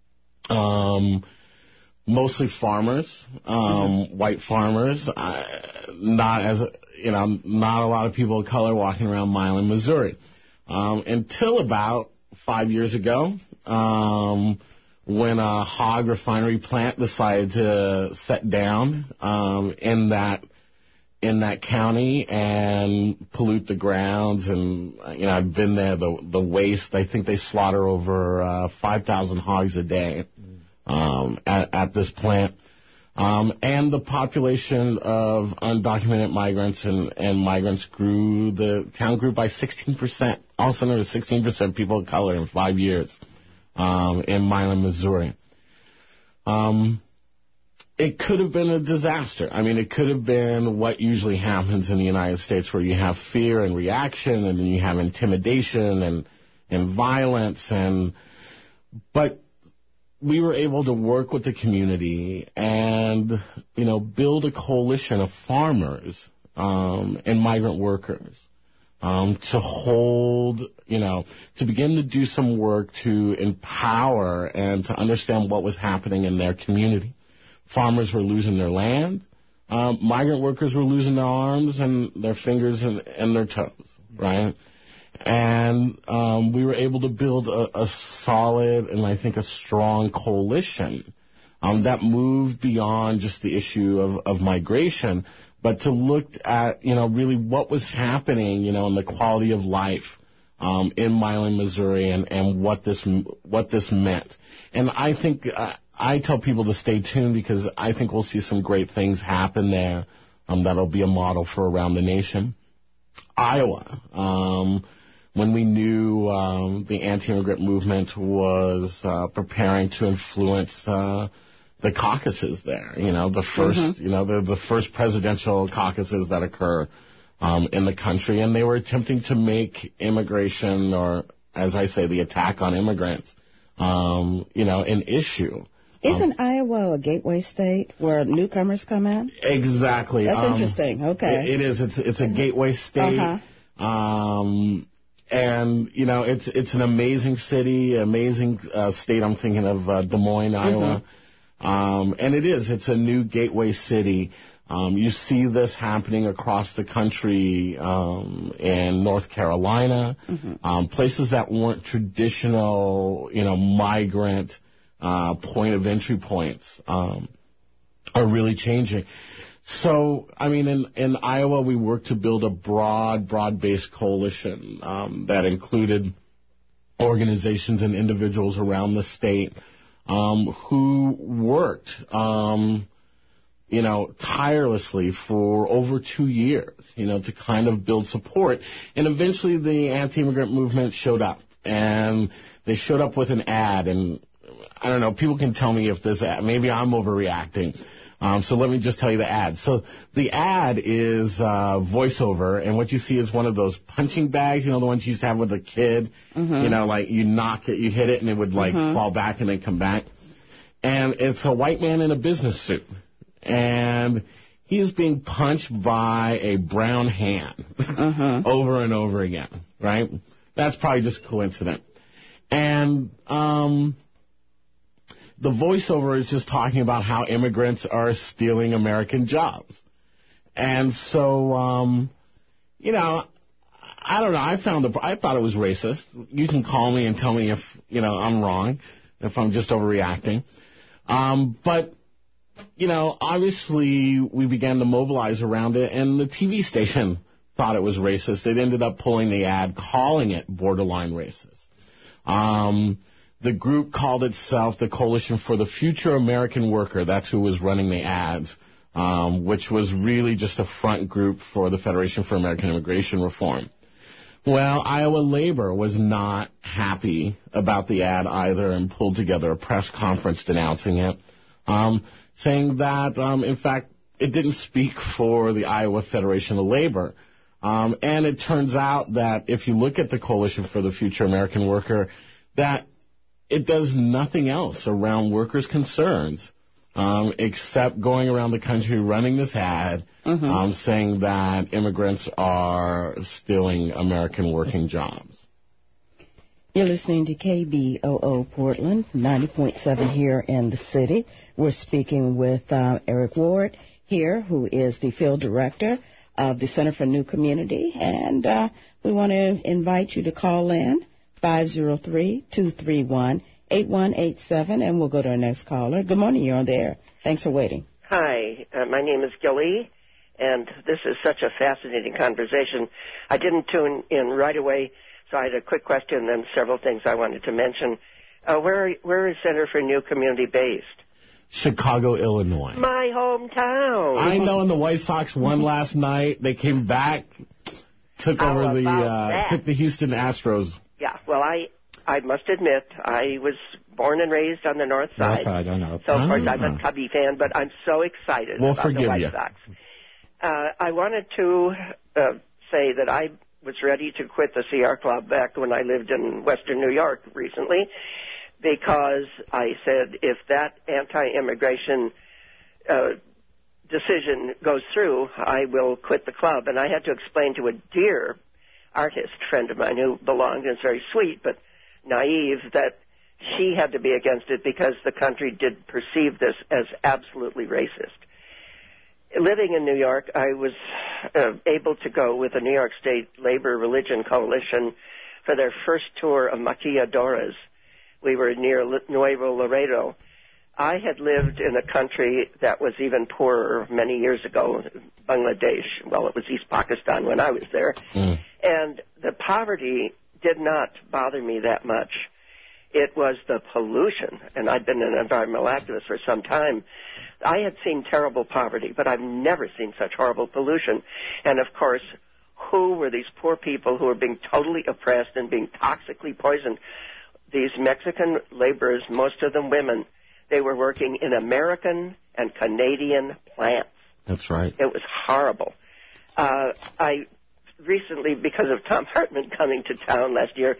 Mostly farmers, white farmers. Not a lot of people of color walking around Milan, Missouri. Until about 5 years ago, when a hog refinery plant decided to set down in that county and pollute the grounds. And I've been there. The waste. I think they slaughter over 5,000 hogs a day at this plant. And the population of undocumented migrants and migrants grew. The town grew by 16%. All of a sudden, there was 16% people of color in 5 years in Milan, Missouri. It could have been a disaster. I mean, it could have been what usually happens in the United States, where you have fear and reaction, and then you have intimidation and violence. But we were able to work with the community and, build a coalition of farmers and migrant workers to hold, to begin to do some work to empower and to understand what was happening in their community. Farmers were losing their land. Migrant workers were losing their arms and their fingers and their toes, right? And we were able to build a solid and I think a strong coalition that moved beyond just the issue of migration, but to look at, really what was happening, in the quality of life in Milan, Missouri, and what this meant. And I think I tell people to stay tuned, because I think we'll see some great things happen there that'll be a model for around the nation. Iowa, when we knew the anti-immigrant movement was preparing to influence the caucuses there, the first, the first presidential caucuses that occur in the country, and they were attempting to make immigration, or as I say, the attack on immigrants, an issue.
Isn't Iowa a gateway state where newcomers come in?
Exactly.
That's interesting. Okay.
It is. It's a gateway state. And, it's an amazing city, amazing state. I'm thinking of Des Moines, Iowa. And it is. It's a new gateway city. You see this happening across the country in North Carolina, places that weren't traditional, migrant point of entry points are really changing. So, I mean, in Iowa, we worked to build a broad-based coalition that included organizations and individuals around the state who worked, tirelessly for over 2 years, to kind of build support. And eventually the anti-immigrant movement showed up, and they showed up with an ad. And I don't know, people can tell me if this ad, maybe I'm overreacting. So let me just tell you the ad. So the ad is voiceover, and what you see is one of those punching bags, the ones you used to have with a kid, like you knock it, you hit it, and it would fall back and then come back. And it's a white man in a business suit, and he is being punched by a brown hand over and over again, right? That's probably just coincidence. And the voiceover is just talking about how immigrants are stealing American jobs. And so, I don't know. I thought it was racist. You can call me and tell me if, I'm wrong, if I'm just overreacting. But, obviously we began to mobilize around it, and the TV station thought it was racist. It ended up pulling the ad, calling it borderline racist. The group called itself the Coalition for the Future American Worker. That's who was running the ads, which was really just a front group for the Federation for American Immigration Reform. Well, Iowa Labor was not happy about the ad either, and pulled together a press conference denouncing it, saying that, in fact, it didn't speak for the Iowa Federation of Labor. And it turns out that if you look at the Coalition for the Future American Worker, that it does nothing else around workers' concerns except going around the country running this ad saying that immigrants are stealing American working jobs.
You're listening to KBOO Portland, 90.7 here in the city. We're speaking with Eric Ward here, who is the field director of the Center for New Community, and we want to invite you to call in 503-231-8187, and we'll go to our next caller. Good morning, you're on the air. Thanks for waiting.
Hi, my name is Gilly, and this is such a fascinating conversation. I didn't tune in right away, so I had a quick question and then several things I wanted to mention. Where is Center for New Community based?
Chicago, Illinois.
My hometown.
I know, and the White Sox won last night. They came back, took the Houston Astros.
Yeah, well, I must admit, I was born and raised on the north side.
I don't know.
So, of course, I'm a Cubby fan, but I'm so excited about the White Sox. I wanted to say that I was ready to quit the Sierra Club back when I lived in western New York recently, because I said if that anti-immigration decision goes through, I will quit the club. And I had to explain to a dear artist friend of mine who belonged, and is very sweet but naive, that she had to be against it because the country did perceive this as absolutely racist. Living in New York, I was able to go with the New York State Labor Religion Coalition for their first tour of Maquiladoras. We were near Nuevo Laredo. I had lived in a country that was even poorer many years ago, Bangladesh. Well, it was East Pakistan when I was there. And the poverty did not bother me that much. It was the pollution, and I'd been an environmental activist for some time. I had seen terrible poverty, but I've never seen such horrible pollution. And, of course, who were these poor people who were being totally oppressed and being toxically poisoned? These Mexican laborers, most of them women, they were working in American and Canadian plants.
That's right.
It was horrible. I recently, because of Thom Hartmann coming to town last year,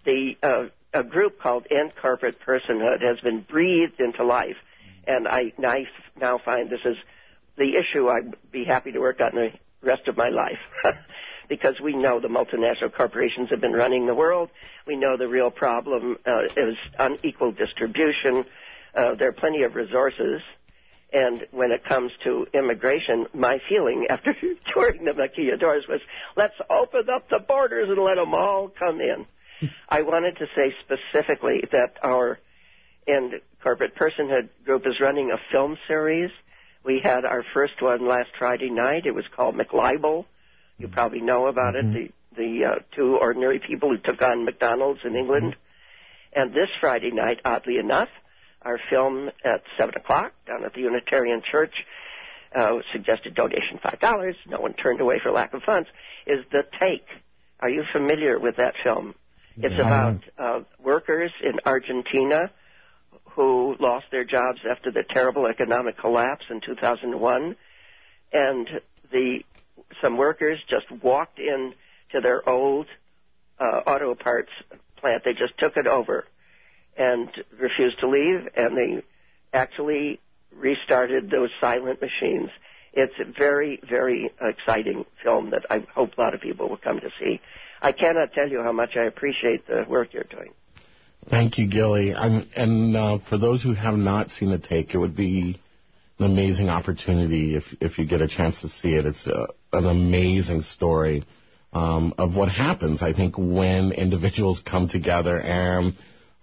a group called End Corporate Personhood has been breathed into life. And I now find this is the issue I'd be happy to work on the rest of my life. Because we know the multinational corporations have been running the world. We know the real problem is unequal distribution. There are plenty of resources. And when it comes to immigration, my feeling after touring the Maquiladoras was, let's open up the borders and let them all come in. I wanted to say specifically that our End Corporate Personhood group is running a film series. We had our first one last Friday night. It was called McLibel. You probably know about it, the two ordinary people who took on McDonald's in England. And this Friday night, oddly enough, our film at 7 o'clock down at the Unitarian Church, suggested donation $5. No one turned away for lack of funds, is The Take. Are you familiar with that film? It's about workers in Argentina who lost their jobs after the terrible economic collapse in 2001. And some workers just walked in to their old auto parts plant. They just took it over and refused to leave, and they actually restarted those silent machines. It's a very, very exciting film that I hope a lot of people will come to see. I cannot tell you how much I appreciate the work you're doing.
Thank you, Gilly. And for those who have not seen The Take, it would be an amazing opportunity if you get a chance to see it. It's an amazing story of what happens, I think, when individuals come together and,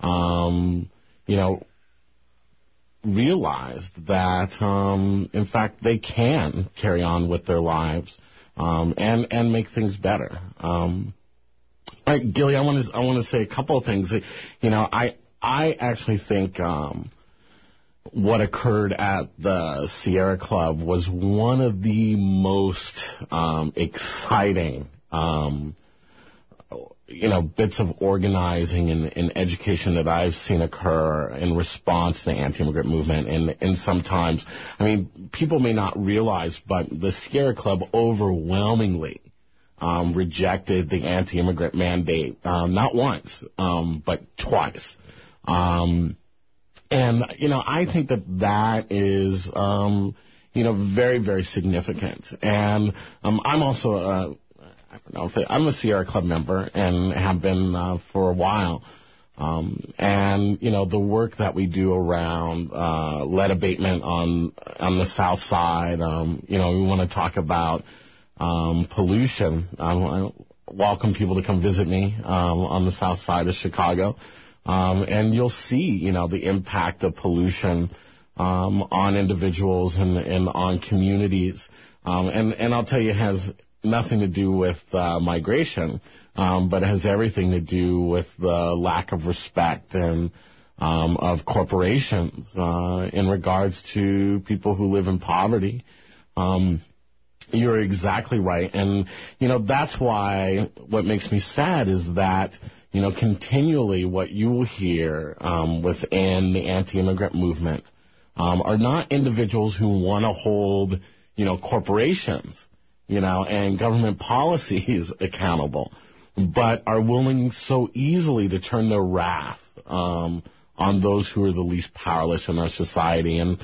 realize that, in fact, they can carry on with their lives and make things better. All right, Gilly, I want to say a couple of things. I actually think what occurred at the Sierra Club was one of the most exciting bits of organizing and education that I've seen occur in response to the anti-immigrant movement. And sometimes, people may not realize, but the Sierra Club overwhelmingly rejected the anti-immigrant mandate, not once, but twice. And, I think that is, very, very significant. And I'm also, I'm a Sierra Club member and have been for a while. And, the work that we do around lead abatement on the south side, we want to talk about pollution. I welcome people to come visit me on the south side of Chicago. And you'll see, the impact of pollution on individuals and on communities. And I'll tell you, it has nothing to do with migration, but it has everything to do with the lack of respect and of corporations in regards to people who live in poverty. You're exactly right. And, that's why what makes me sad is that, continually what you will hear within the anti-immigrant movement are not individuals who want to hold, corporations, and government policies accountable, but are willing so easily to turn their wrath on those who are the least powerless in our society. And,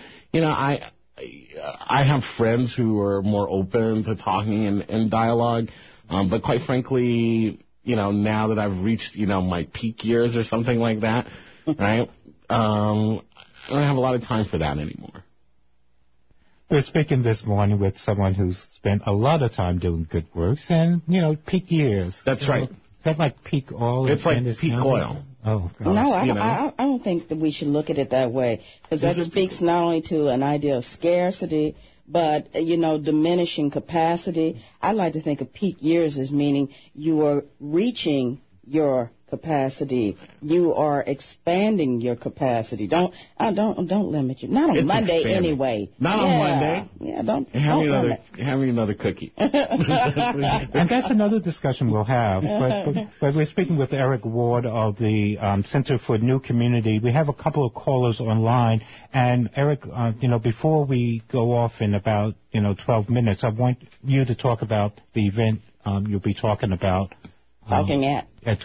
I have friends who are more open to talking and dialogue, but quite frankly, now that I've reached, my peak years or something like that, right, I don't have a lot of time for that anymore.
We're speaking this morning with someone who's spent a lot of time doing good works and, peak years.
That's right.
That's like peak oil.
It's like peak oil.
Oh, God.
No, I don't think that we should look at it that way, because that speaks not only to an idea of scarcity, but, diminishing capacity. I like to think of peak years as meaning you are reaching your capacity. You are expanding your capacity. Don't limit you. Not on Monday anyway.
Not on Monday.
Yeah, don't
have me another cookie.
And that's another discussion we'll have. But we're speaking with Eric Ward of the Center for New Community. We have a couple of callers online. And Eric, before we go off in about 12 minutes, I want you to talk about the event you'll be talking about.
Talking
about.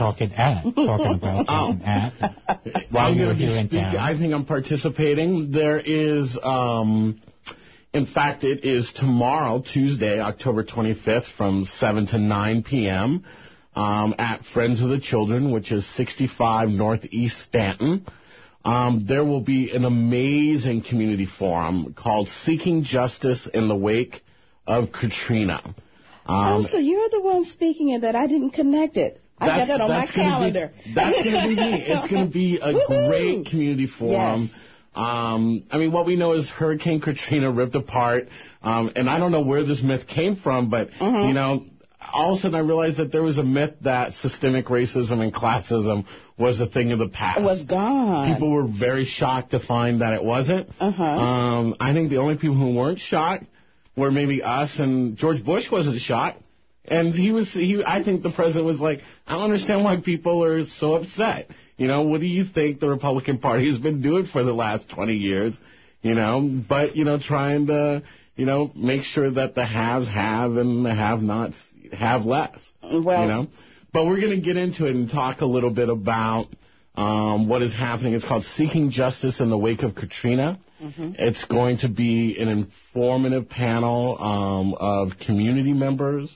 While you're here in town. I think I'm participating. There is, in fact, it is tomorrow, Tuesday, October 25th, from 7 to 9 p.m. At Friends of the Children, which is 65 Northeast Stanton. There will be an amazing community forum called Seeking Justice in the Wake of Katrina.
So you're the one speaking of that. I didn't connect it. I got that on my calendar.
That's going to be me. It's going to be a great community forum. Yes. What we know is Hurricane Katrina ripped apart, and I don't know where this myth came from, but, all of a sudden I realized that there was a myth that systemic racism and classism was a thing of the past.
It was gone.
People were very shocked to find that it wasn't. I think the only people who weren't shocked were maybe us, and George Bush wasn't shocked. And I think the president was like, I don't understand why people are so upset. What do you think the Republican Party has been doing for the last 20 years? But, trying to, make sure that the haves have and the have-nots have less.
Well,
But we're going to get into it and talk a little bit about what is happening. It's called Seeking Justice in the Wake of Katrina. It's going to be an informative panel of community members.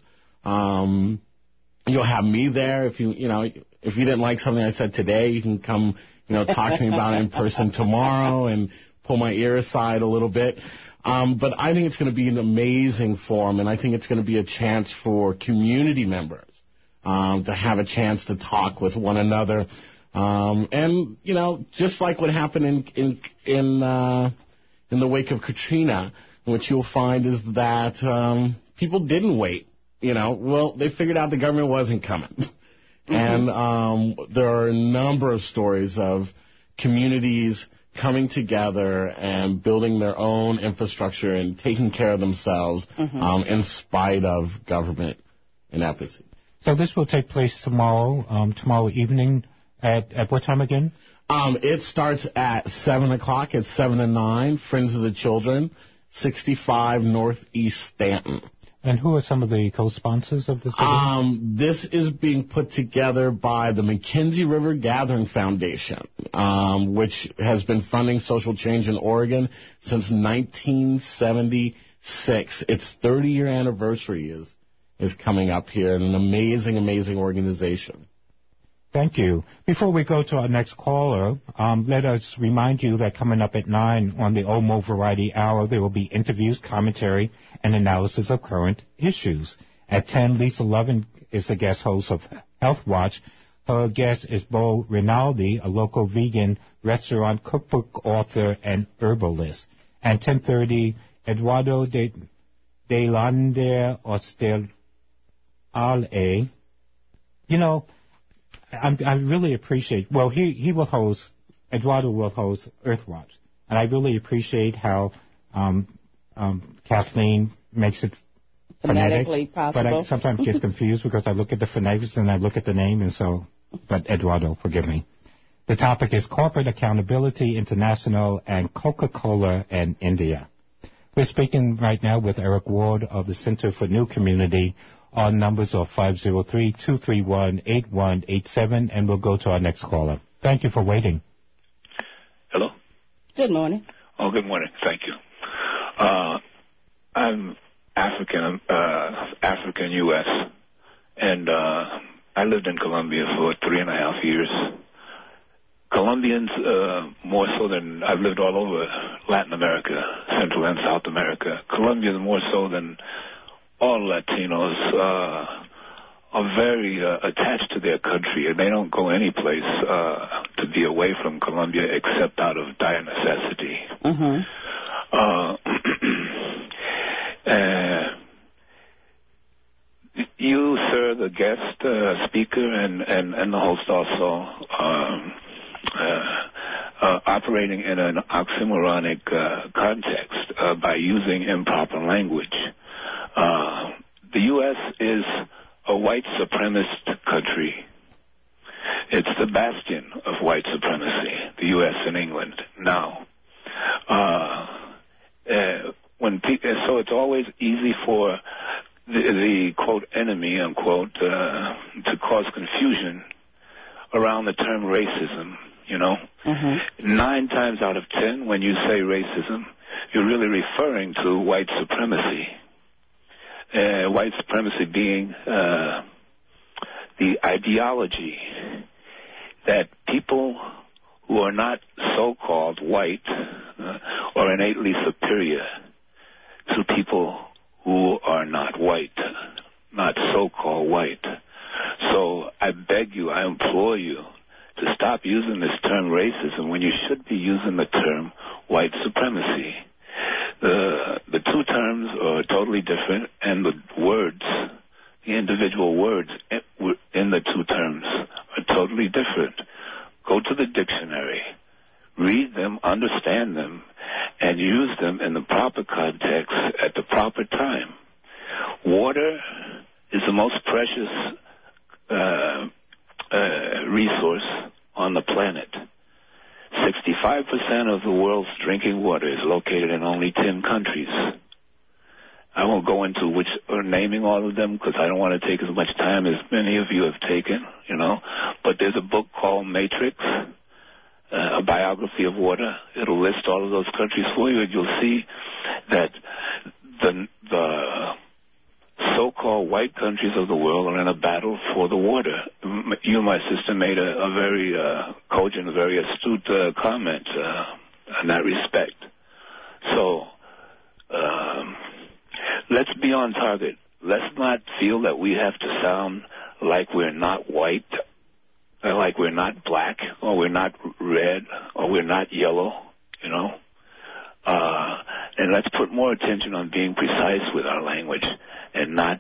You'll have me there. If you didn't like something I said today, you can come, talk to me about it in person tomorrow and pull my ear aside a little bit. But I think it's going to be an amazing forum, and I think it's going to be a chance for community members to have a chance to talk with one another. And, just like what happened in the wake of Katrina, what you'll find is that people didn't wait. They figured out the government wasn't coming. And there are a number of stories of communities coming together and building their own infrastructure and taking care of themselves in spite of government ineptitude.
So this will take place tomorrow evening at what time again?
It starts at 7 o'clock. It's 7 to 9. Friends of the Children, 65 Northeast Stanton.
And who are some of the co-sponsors of this event?
This is being put together by the Mackenzie River Gathering Foundation, which has been funding social change in Oregon since 1976. Its 30-year anniversary is coming up here, and an amazing, amazing organization.
Thank you. Before we go to our next caller, let us remind you that coming up at 9 on the Omo Variety Hour, there will be interviews, commentary, and analysis of current issues. At 10, Lisa Lovin is the guest host of Health Watch. Her guest is Bo Rinaldi, a local vegan restaurant, cookbook author, and herbalist. At 10:30, Eduardo de Lander Osterale. You know, I really appreciate, well, he will host, Eduardo will host Earthwatch. And I really appreciate how Kathleen makes it
phonetically possible.
But I sometimes get confused because I look at the phonetics and I look at the name, and so, but Eduardo, forgive me. The topic is Corporate Accountability International and Coca-Cola and India. We're speaking right now with Eric Ward of the Center for New Community. Our numbers are 503-231-8187, and we'll go to our next caller. Thank you for waiting.
Hello?
Good morning.
Oh, good morning. Thank you. I'm African U.S., and I lived in Colombia for 3.5 years. Colombians, more so than, I've lived all over Latin America, Central and South America. Colombians more so than all Latinos are very attached to their country, and they don't go any place to be away from Colombia except out of dire necessity.
Mm-hmm.
You, sir, the guest speaker, and the host also, operating in an oxymoronic context by using improper language. The U.S. is a white supremacist country. It's the bastion of white supremacy, the U.S. and England now. So it's always easy for the quote, enemy, unquote, to cause confusion around the term racism, you know.
Mm-hmm.
9 times out of 10, when you say racism, you're really referring to white supremacy. White supremacy being the ideology that people who are not so-called white or innately superior to people who are not white, not so-called white. So I beg you, I implore you to stop using this term racism when you should be using the term white supremacy. The two terms are totally different, and the words, the individual words in the two terms are totally different. Go to the dictionary, read them, understand them, and use them in the proper context at the proper time. Water is the most precious resource on the planet. 65% of the world's drinking water is located in only 10 countries. I won't go into naming all of them because I don't want to take as much time as many of you have taken, you know. But there's a book called Matrix, a biography of water. It'll list all of those countries for you, and you'll see that the so-called white countries of the world are in a battle for the water. You, my sister, made a very cogent, very astute comment in that respect. So let's be on target. Let's not feel that we have to sound like we're not white, or like we're not black, or we're not red, or we're not yellow, you know. And let's put more attention on being precise with our language and not,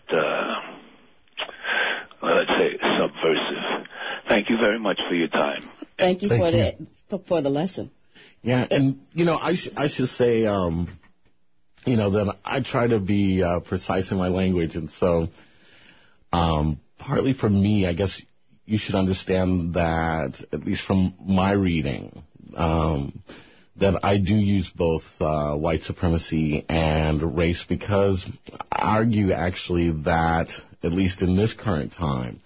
let's say, subversive. Thank you very much for your time.
Thank you for the lesson.
Yeah, and, you know, I should say, you know, that I try to be precise in my language. And so partly for me, I guess you should understand that, at least from my reading, that I do use both white supremacy and race, because I argue actually that, at least in this current time,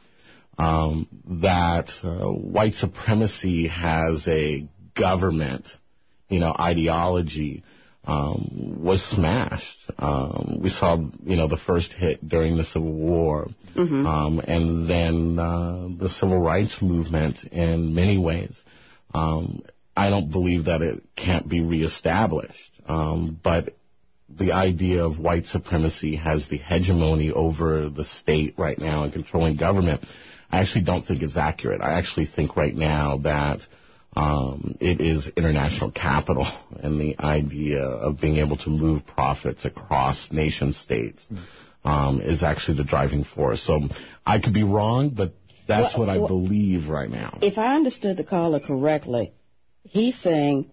that white supremacy has a government, ideology, was smashed. We saw, the first hit during the Civil War, and then the Civil Rights Movement in many ways. I don't believe that it can't be reestablished, but the idea of white supremacy has the hegemony over the state right now and controlling government. I actually don't think it's accurate. I actually think right now that it is international capital and the idea of being able to move profits across nation states is actually the driving force. So I could be wrong, but that's what I believe right now.
If I understood the caller correctly, he's saying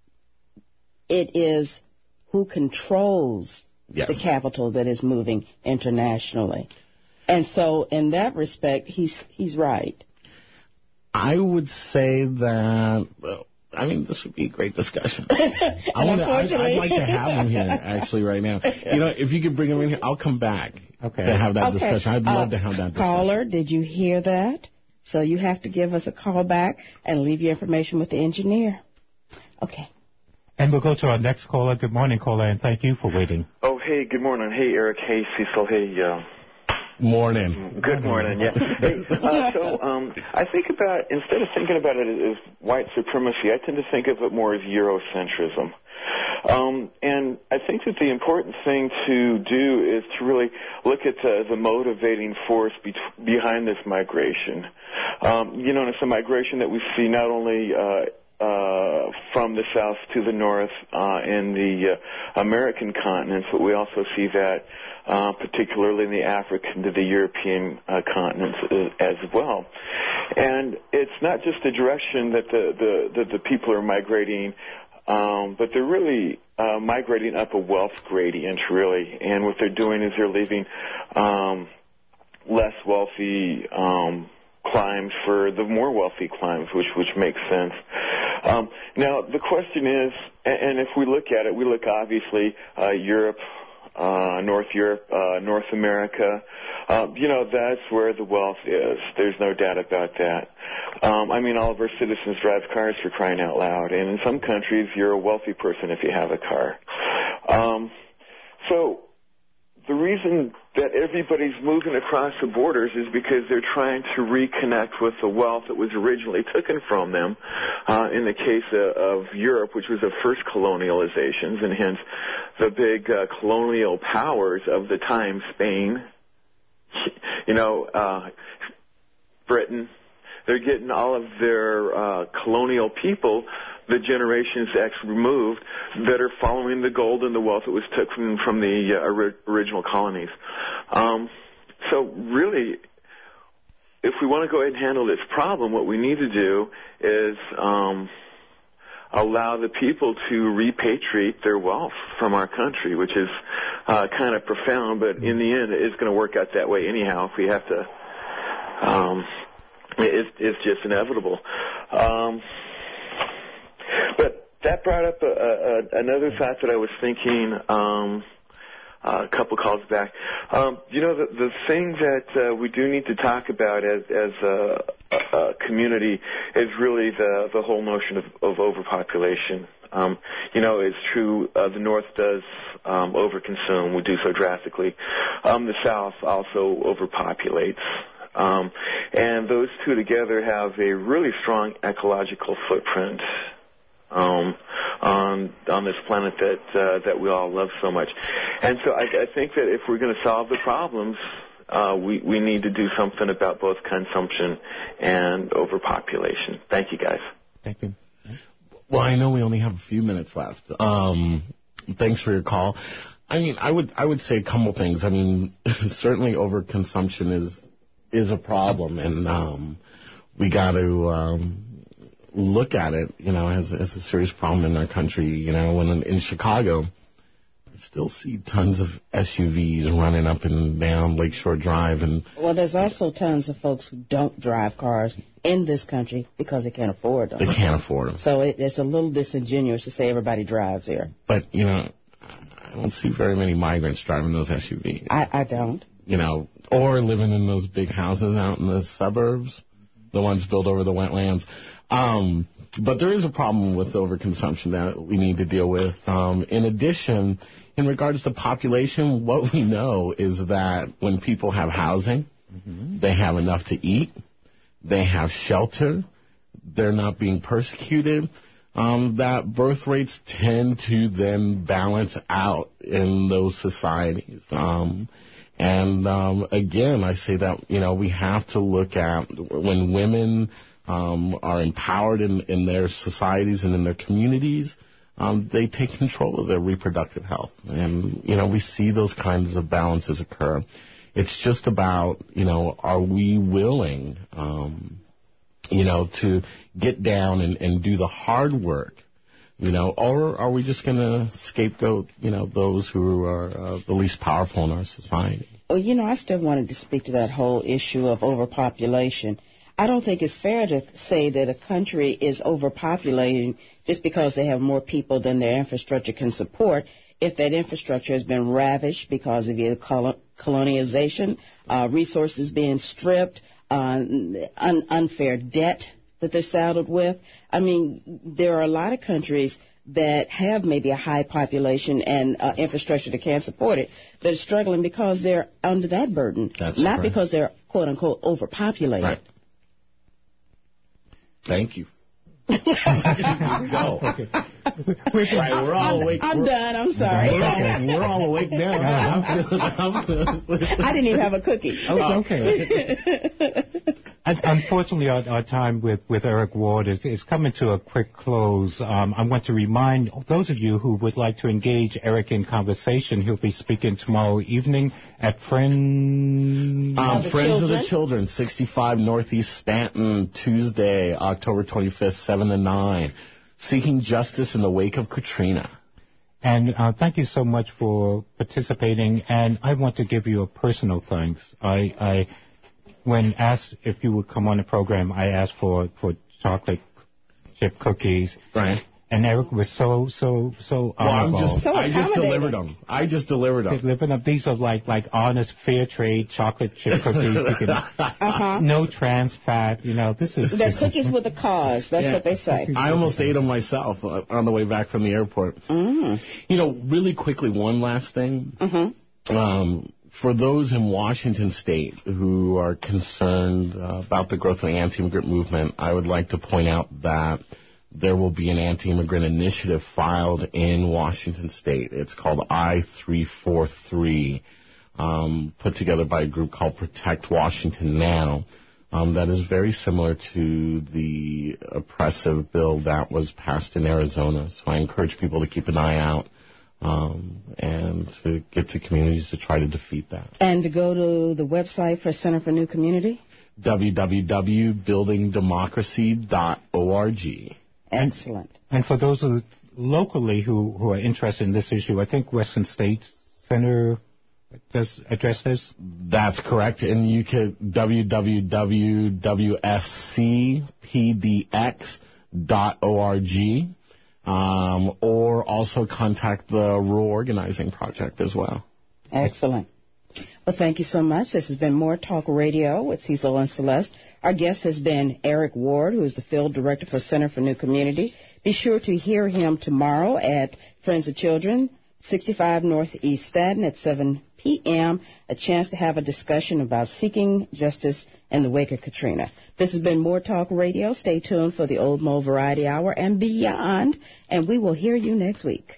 it is who controls the capital that is moving internationally. And so in that respect, he's right.
I would say that, this would be a great discussion. I'd like to have him here, actually, right now. If you could bring him in here, I'll come back to have that discussion. I'd love to have that discussion.
Caller, did you hear that? So you have to give us a call back and leave your information with the engineer. Okay.
And we'll go to our next caller. Good morning, caller, and thank you for waiting.
Oh, hey, good morning. Hey, Eric. Hey, Cecil. Hey,
Morning.
Good morning, yeah. Hey, I think about, instead of thinking about it as white supremacy, I tend to think of it more as Eurocentrism. And I think that the important thing to do is to really look at the motivating force behind this migration. And it's a migration that we see not only from the south to the north in the American continents, but we also see that particularly in the African to the European continents as well. And it's not just the direction that the people are migrating, but they're really migrating up a wealth gradient, really. And what they're doing is they're leaving less wealthy climes for the more wealthy climes, which makes sense. Now, the question is, and if we look at it, we look obviously Europe, North America. That's where the wealth is. There's no doubt about that. All of our citizens drive cars, for crying out loud. And in some countries, you're a wealthy person if you have a car. So the reason that everybody's moving across the borders is because they're trying to reconnect with the wealth that was originally taken from them. In the case of Europe, which was the first colonializations, and hence the big colonial powers of the time, Spain, Britain, they're getting all of their colonial people, the generations X removed, that are following the gold and the wealth that was taken from the original colonies. So really, if we want to go ahead and handle this problem, what we need to do is allow the people to repatriate their wealth from our country, which is kind of profound, but in the end, it's going to work out that way anyhow. If we have to, it's just inevitable. But that brought up another thought that I was thinking a couple calls back. The thing that we do need to talk about as a community is really the whole notion of overpopulation. It's true, the North does overconsume. We do so drastically. The South also overpopulates. And those two together have a really strong ecological footprint on this planet that we all love so much. And so I think that if we're going to solve the problems, we need to do something about both consumption and overpopulation. Thank you, guys.
Thank you.
Well, I know we only have a few minutes left. Thanks for your call. I would say a couple things. Certainly overconsumption is a problem, and we got to look at it, as a serious problem in our country. When in Chicago, I still see tons of SUVs running up and down Lakeshore Drive, and
well, there's also tons of folks who don't drive cars in this country because they can't afford them.
They can't afford them.
So it's a little disingenuous to say everybody drives here.
But, you know, I don't see very many migrants driving those SUVs.
I don't.
You know, or living in those big houses out in the suburbs, the ones built over the wetlands. But there is a problem with overconsumption that we need to deal with. In addition, in regards to population, what we know is that when people have housing, they have enough to eat, they have shelter, they're not being persecuted, that birth rates tend to then balance out in those societies. Again, I say that, you know, we have to look at when women are empowered in their societies and in their communities, they take control of their reproductive health. And, you know, we see those kinds of balances occur. It's just about, you know, are we willing, you know, to get down and do the hard work, you know, or are we just going to scapegoat, you know, those who are the least powerful in our society?
Well, you know, I still wanted to speak to that whole issue of overpopulation. I don't think it's fair to say that a country is overpopulating just because they have more people than their infrastructure can support. If that infrastructure has been ravished because of either colonization, resources being stripped, unfair debt that they're saddled with. I mean, there are a lot of countries that have maybe a high population and infrastructure that can't support it. They're struggling because they're under that burden, not because they're, quote unquote, overpopulated.
Right. Thank you.
Go.
Okay. Right, we're all awake.
I'm done. I'm sorry.
We're all awake now.
I didn't even have a cookie.
Oh, okay. Unfortunately, our time with Eric Ward is coming to a quick close. I want to remind those of you who would like to engage Eric in conversation, he'll be speaking tomorrow evening at Friends
of the Children, 65 Northeast Stanton, Tuesday, October 25th, 7 to 9. Seeking justice in the wake of Katrina.
And thank you so much for participating. And I want to give you a personal thanks. When asked if you would come on the program, I asked for chocolate chip cookies.
Right.
And Eric was so honorable.
I just delivered them.
These are like honest, fair trade chocolate chip cookies. No trans fat. You know,
they're cookies with a cause. That's what they say.
I almost ate them myself on the way back from the airport. You know, really quickly, one last thing. For those in Washington State who are concerned about the growth of the anti-immigrant movement, I would like to point out that there will be an anti-immigrant initiative filed in Washington State. It's called I-343, put together by a group called Protect Washington Now. That is very similar to the oppressive bill that was passed in Arizona. So I encourage people to keep an eye out and to get to communities to try to defeat that.
And to go to the website for Center for New Community?
www.buildingdemocracy.org.
Excellent.
And for those locally who are interested in this issue, I think Western States Center does address this?
That's correct. And you could www.wfcpdx.org. Or also contact the Rural Organizing Project as well.
Excellent. Well, thank you so much. This has been More Talk Radio with Cecil and Celeste. Our guest has been Eric Ward, who is the Field Director for Center for New Community. Be sure to hear him tomorrow at Friends of Children, 65 Northeast Stanton at 7 p.m., a chance to have a discussion about seeking justice in the wake of Katrina. This has been More Talk Radio. Stay tuned for the Old Mo Variety Hour and beyond, and we will hear you next week.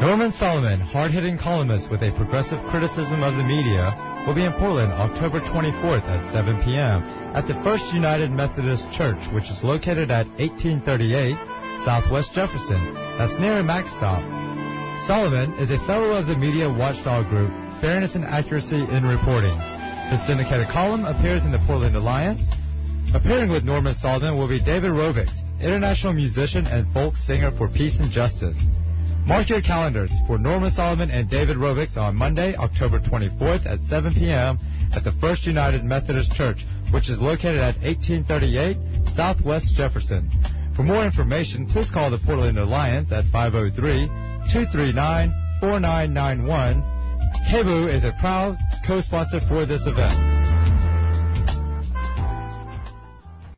Norman Solomon, hard-hitting columnist with a progressive criticism of the media, will be in Portland October 24th at 7 p.m. at the First United Methodist Church, which is located at 1838 Southwest Jefferson. That's near MacStop. Solomon is a fellow of the media watchdog group Fairness and Accuracy in Reporting. His syndicated column appears in the Portland Alliance. Appearing with Norman Solomon will be David Rovix, international musician and folk singer for Peace and Justice. Mark your calendars for Norman Solomon and David Rovix on Monday, October 24th at 7 p.m. at the First United Methodist Church, which is located at 1838 Southwest Jefferson. For more information, please call the Portland Alliance at 503-239-4991. KBOO is a proud co-sponsor for this event.